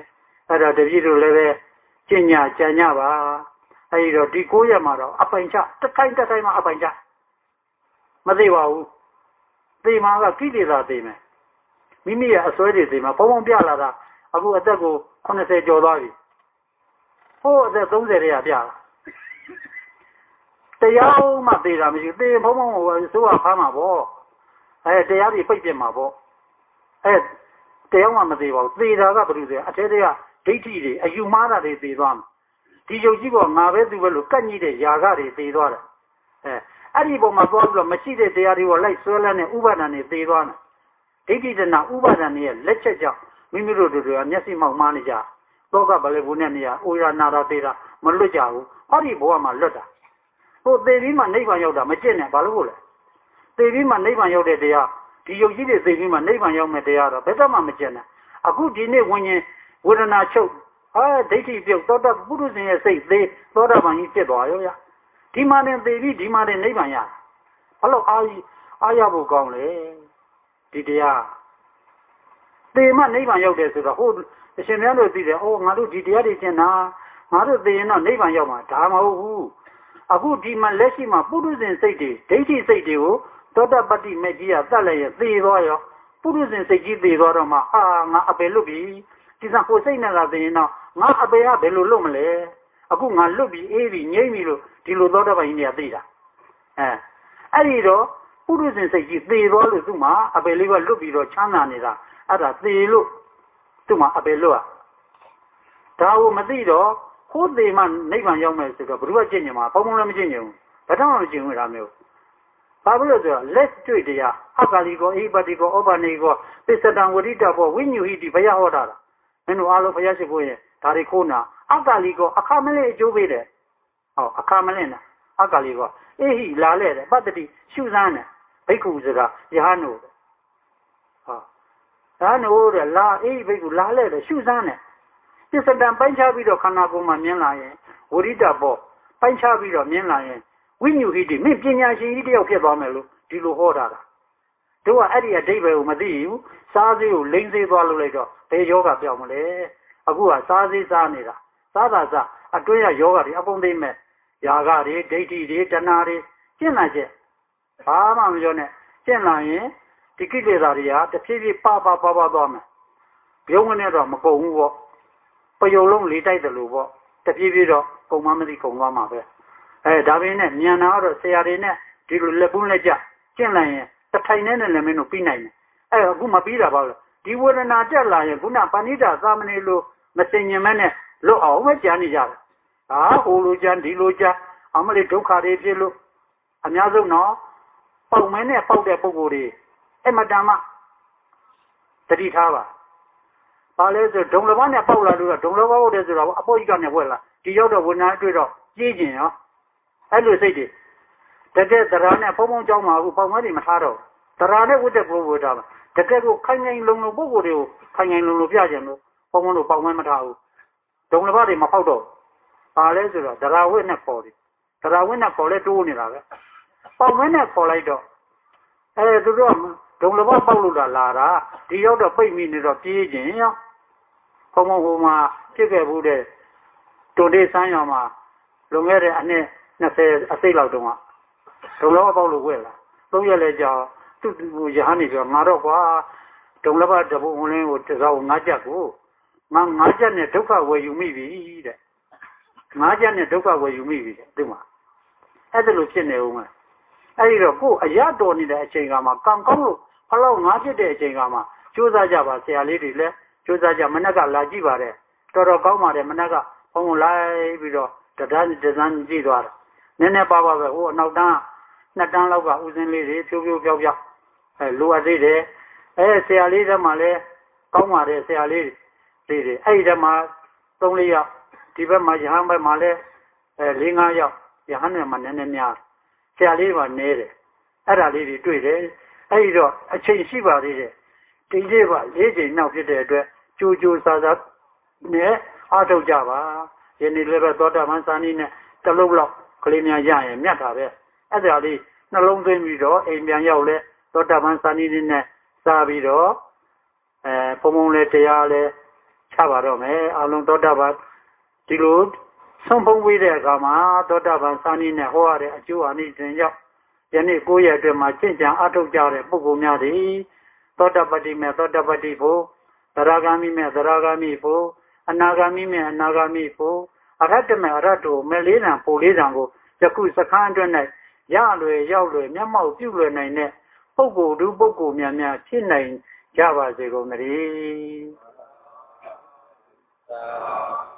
အဲ့တော့တပည့်တို့လည်းပဲကျင့်ကြကြံကြပါအဲ့ဒီတော့ဒီ9ရက်မှာတော့အပိုင်ချတစ်ခိုင်းမှအပိုင်ချမသိပါဘူးသေမှာကကိလေသာသေမယ်မိမိရဲ့အစွဲတွေသေမှာဘုံဘုံပြလာတာအခုအသက်ကို80ကျော်သွားပြီဟိုးအသက်30တည်းကပြလာတရားမှသေတာမရှိသေဘုံဘုံကိုစိုးရဖမ်းမှာပေါ့တရားတွေပိတ်ပြစ်မှာပေါ့တရားမှမသေးပါဘူးသေတာကဘယ်လိုလဲအထဲတည်းကဒိဋ္ဌိတွေအယူမှားတာတွေသေသွားမှာဒီယုတ်ကြီးပေါ်ငါပဲသူပဲလို့ကန့်ညိတဲ့ຢာကတွေသေသွားတယ်အဲ့ဒီပုံမှာသွားပြီးတော့မရှိတဲ့တရားတွေကိုလိုက်ဆွဲလန်းတဲ့ဥပါဒဏ်တွေသေသွားတယ်ဒိဋ္ဌိတဏဥပါဒဏ်တွေရဲ့လက်ချက်ကြောင့်မိမိတို့တွေကမျက်စိမှောက်မှားနေကြတောကဗလေဘူးနဲ့နေရအိုရနာတာသေတာမလွတ်ကြဘူးဟောဒီဘဝမှာလွတ်တာဟိုသေပြီးမှနိဗ္ဗာန်ရောက်တာမကျင့်နဲ့ဘာလို့လဲသေပြီးမှနိဗ္ဗာန်ရောက်တဲ့တရားဒီယုတ်ကြီးတွေသေပြီးမှနိဗ္ဗာန်ရောက်မဲ့တရားတော့ဘယ်တော့မှမကျင့်နဲ့အခုဒီနေ့ဝิญဉ်ဝေဒနာချုပ်ဒိဋ္ဌိပြုတ်သောတာပုရုဇဉ်ရဲ့စိတ်သေးသောတာပန်ကြီးဖြစ်သွားရောဗျဒီမှာနဲ့သေပြီးဒီမှာနဲ့နိဗ္ဗာန်ရဘာလို့အားရဖို့ကောင်းလဲဒီတရားသေမှနိဗ္ဗာန်ရောက်တယ်ဆိုတော့ဟိုအရှင်မြတ်တို့သိတယ်အိုးငါတို့ဒီတရားတွေကျင့်တာငါတို့သေရင်တော့နိဗ္ဗာန်ရောက်မှာဒါမဟုတ်ဘူးအခုဒီမှာလက်ရှိမှာပုရုဇဉ်စိတ်တွေဒိဋ္ဌိစိတ်တွေကိုသောတာပတ္တိမေကြီးကတတ်လိုက်ရသေသွားရောပုရုဇဉ်စိတ်ကြီးသေသွားတော့မှငါအပေလွတ်ပြီဒီစားကိုစိတ်နဲ့သာသေရင်တော့ငါအပေကဘယ်လိုလွတ်မလဲအခုငါလွတ်ပြီအေးပြီငြိမ့်ပြီလို့ဒီလိုသောတာပန်ကြီးကသိတာအဲ့ဒီတော့ပုရုဇဉ်စိတ်ကြီးသေသွားလို့သူ့မှာအပေလေးကလွတ်ပြီးတော့ချမ်းသာနေတာအဲ့ဒါသေလို့သူ့မှာအပေလွတ်ဒါကိုမသိတော့ခိုးသေးမှနိဗ္ဗာန်ရောက်မယ်ဆိုတော့ဘုရားကျင့်ကြမှာပုံမှန်လည်းမကျင့်ကြဘူးဘာတော့မှမကျင့်ဘူးဒါမျိုးဘာဖြစ်လို့ဆိုတော့လက်တွေ့တရားအကာလီကောအိပတိကောဩဘာနေကောသစ္စတံဝရိတဘောဝိညူဟိတိဘုရားဟောတာမင်းတို့အားလုံးဘုရားရှိခိုးရင်ဒါတွေခိုးနာအကာလီကောအခါမလေးအကျိုးပေးတယ်ဟောအခါမလေးနာအကာလီကောအေဟိလာလဲတယ်ပတ္တိရှုစမ်းတယ်ဘိက္ခုဆိုတာယဟန်တို့ဟောဒါနို့တဲ့လာအေဟိဘိက္ခုလာလဲတယ်ရှုစမ်းတယ်သစ္စတံပိုင်းခြားပြီးတော့ခန္ဓာကိုယ်မှာမြင်လာရင်ဝရိတဘောပိုင်းခြားပြီးတော့မြင်လာရင်ဝိညူဟိတိမင်းပညာရှင်ကြီးတယောက်ဖြစ်သွားမယ်လို့ဒီလိုဟောတာတို့ကအဲ့ဒီအဓိပ္ပာယ်ကိုမသိဘူးစားစေးကိုလိမ့်စေးသွားလို့လိုက်တော့ဘယ်ယောဂပြောင်းမလဲအခုကစားစေးစားနေတာစားတာစားအတွင်းရယောဂတွေအပုံသိမ့်မဲ့ຢာကတွေဒိဋ္ဌိတွေတဏှာတွေကျင့်လာချက်ဘာမှမပြောနဲ့ကျင့်လာရင်ဒီကိလေသာတွေကတဖြည်းဖြည်းပါသွားမယ်ပြုံးနေတော့မကုန်ဘူးပေါ့ပယုံလုံးလေးတိုက်တယ်လို့ပေါ့တဖြည်းဖြည်းတော့ကုန်မှမသိကုန်သွားမှာပဲဒါပေမဲ့မြန်တာတော့ဆရာတွေနဲ့ဒီလိုလက်ပုန်းလက်ကြကျင့်လိုက်ရင်တထိုင်နဲ့လည်းမင်းတို့ပြီးနိုင်တယ်အခုမပြီးတာပါလို့ဒီဝေဒနာတက်လာရင်ခုနပဏိတာသာမဏေလိုမစင်ញင်မဲ့နဲ့လွတ်အောင်ပဲကြံနေကြတယ်ဟိုလိုကြံဒီလိုကြံအမလေးဒုက္ခတွေဖြစ်လို့အများဆုံးတော့ပေါက်မဲနဲ့ပေါက်တဲ့ပုံကိုယ်တွေအမတန်မှတတိထားပါဘာလဲဆိုဒုံလဘနဲ့ပေါက်လာလို့ဒုံလဘဟုတ်တယ်ဆိုတော့အပေါ်ကြီးကနေဝက်လာဒီရောက်တော့ဝေဒနာတွေ့တော့ကြီးကျင်ရောအဲ့လိုစိတ်တွေတကယ်တရားနဲ့ဖုံဖုံကြောင်းမှာအခုပေါက်မဲတွေမထားတော့တရားနဲ့ဝတ်တဲ့ပုဂ္ဂိုလ်ထားမှာတကယ်ကိုခိုင်ခိုင်လုံလုံပုဂ္ဂိုလ်တွေကိုခိုင်ခိုင်လုံလုံပြကြတယ်လို့ဖုံဖုံတို့ပေါက်မဲမထားဘူးဒုံလဘတွေမဖောက်တော့ဘာလဲဆိုတော့တရားဝတ်နဲ့ခေါ်တယ်တရားဝတ်နဲ့ခေါ်လဲတိုးနေတာပဲပေါက်မဲနဲ့ခေါ်လိုက်တော့သူတို့ဒုံလဘပေါက်လို့လာတာဒီရောက်တော့ပိတ်မိနေတော့ပြေးခြင်းရောဖုံဖုံဟိုမှာဖြစ်ခဲ့ဘူးတဲ့တုန်တေးစမ်းရောင်မှာလွန်ခဲ့တဲ့အနှစ်20အစိတ်လောက်တုန်းကဒုံလဘပေါက်လို့ဝဲလာ3ရက်လဲကြာသူ့ရဟန်းနေပြောငါတော့ကွာဒုံလဘတပုတ်ဝင်လင်းကိုတစားကို9ချက်ကိုငါ9ချက်နဲ့ဒုက္ခဝယ်ယူမိပြီတဲ့9ချက်နဲ့ဒုက္ခဝယ်ယူမိပြီတဲ့ဒီမှာအဲ့ဒါလိုဖြစ်နေဦးမယ်အဲ့ဒီတော့ကိုယ်အရတော်နေတဲ့အချိန်ကမှကံကောင်းလို့ဘလောက်ငါဖြစ်တဲ့အချိန်ကမှကြိုးစားကြပါဆရာလေးတွေလည်းကြိုးစားကြမနက်ကလာကြည့်ပါတယ်တော်တော်ကောင်းပါတယ်မနက်ကဘုံလိုက်ပြီးတော့တန်းကြည့်သွားတာနည်းနည်းပါပဲဟိုအနောက်တန်း2တန်းလောက်ကဥစဉ်လေးတွေဖြိုးဖြိုးပြောက်ပြောက်လိုအပ်သေးတယ်ဆရာလေးတွေမှလည်းကောင်းပါတယ်ဆရာလေးတွေအဲ့ဒီတည်းမှာ3-4ယောက်ဒီဘက်မှာရဟန်းဘက်မှာလည်း4-5ယောက်ရဟန်းတွေမှာနည်းနည်းများဆရာလေးမှာနေတယ်အဲ့ဒါလေးတွေတွေ့တယ်အဲ့ဒီတော့အချိန်ရှိပါသေးတယ်ဒီလေးပါ4ချိန်နောက်ဖြစ်တဲ့အတွက်ကြိုးကြိုးစားစားနဲ့အားထုတ်ကြပါယနေ့လည်းပဲသောတာပန်စာနည်းနဲ့တလုံးလောက်ကလေးများရရင်မြတ်တာပဲအဲ့ဒါလေးနှလုံးသွင်းပြီးတော့အိမ်ပြန်ရောက်လဲသောတာပန်စာနည်းနဲ့စားပြီးတော့ဘုံဘုံလဲတရားလဲချပါတော့မယ်အလုံးသောတာပန်ဒီလိုဆုံးဖုံးပေးတဲ့အခါမှာသောတာပန်စာနည်းနဲ့ဟောရတဲ့အကျိုးအနိသင်ကြောင့်ယနေ့9ရက်အတွင်းမှာရှင်းကြံအထုတ်ကြတဲ့ပုဂ္ဂိုလ်များသည်သောတာပတ္တိမဲ့သောတာပတ္တိဖို့သရဂါမိမဲ့သရဂါမိဖို့အနာဂါမိမဲ့အနာဂါမိဖို့အရဟတမဲ့အရဟတောမဲ့လေးတန်ပိုလေးတန်ကိုယခုစခန်းအတွင်း၌ရလွယ်ရောက်လွယ်မျက်မှောက်ပြုလွယ်နိုင်တဲ့ပုဂ္ဂိုလ်သူပုဂ္ဂိုလ်များများဖြစ်နိုင်ကြပါစေကုန်သတည်း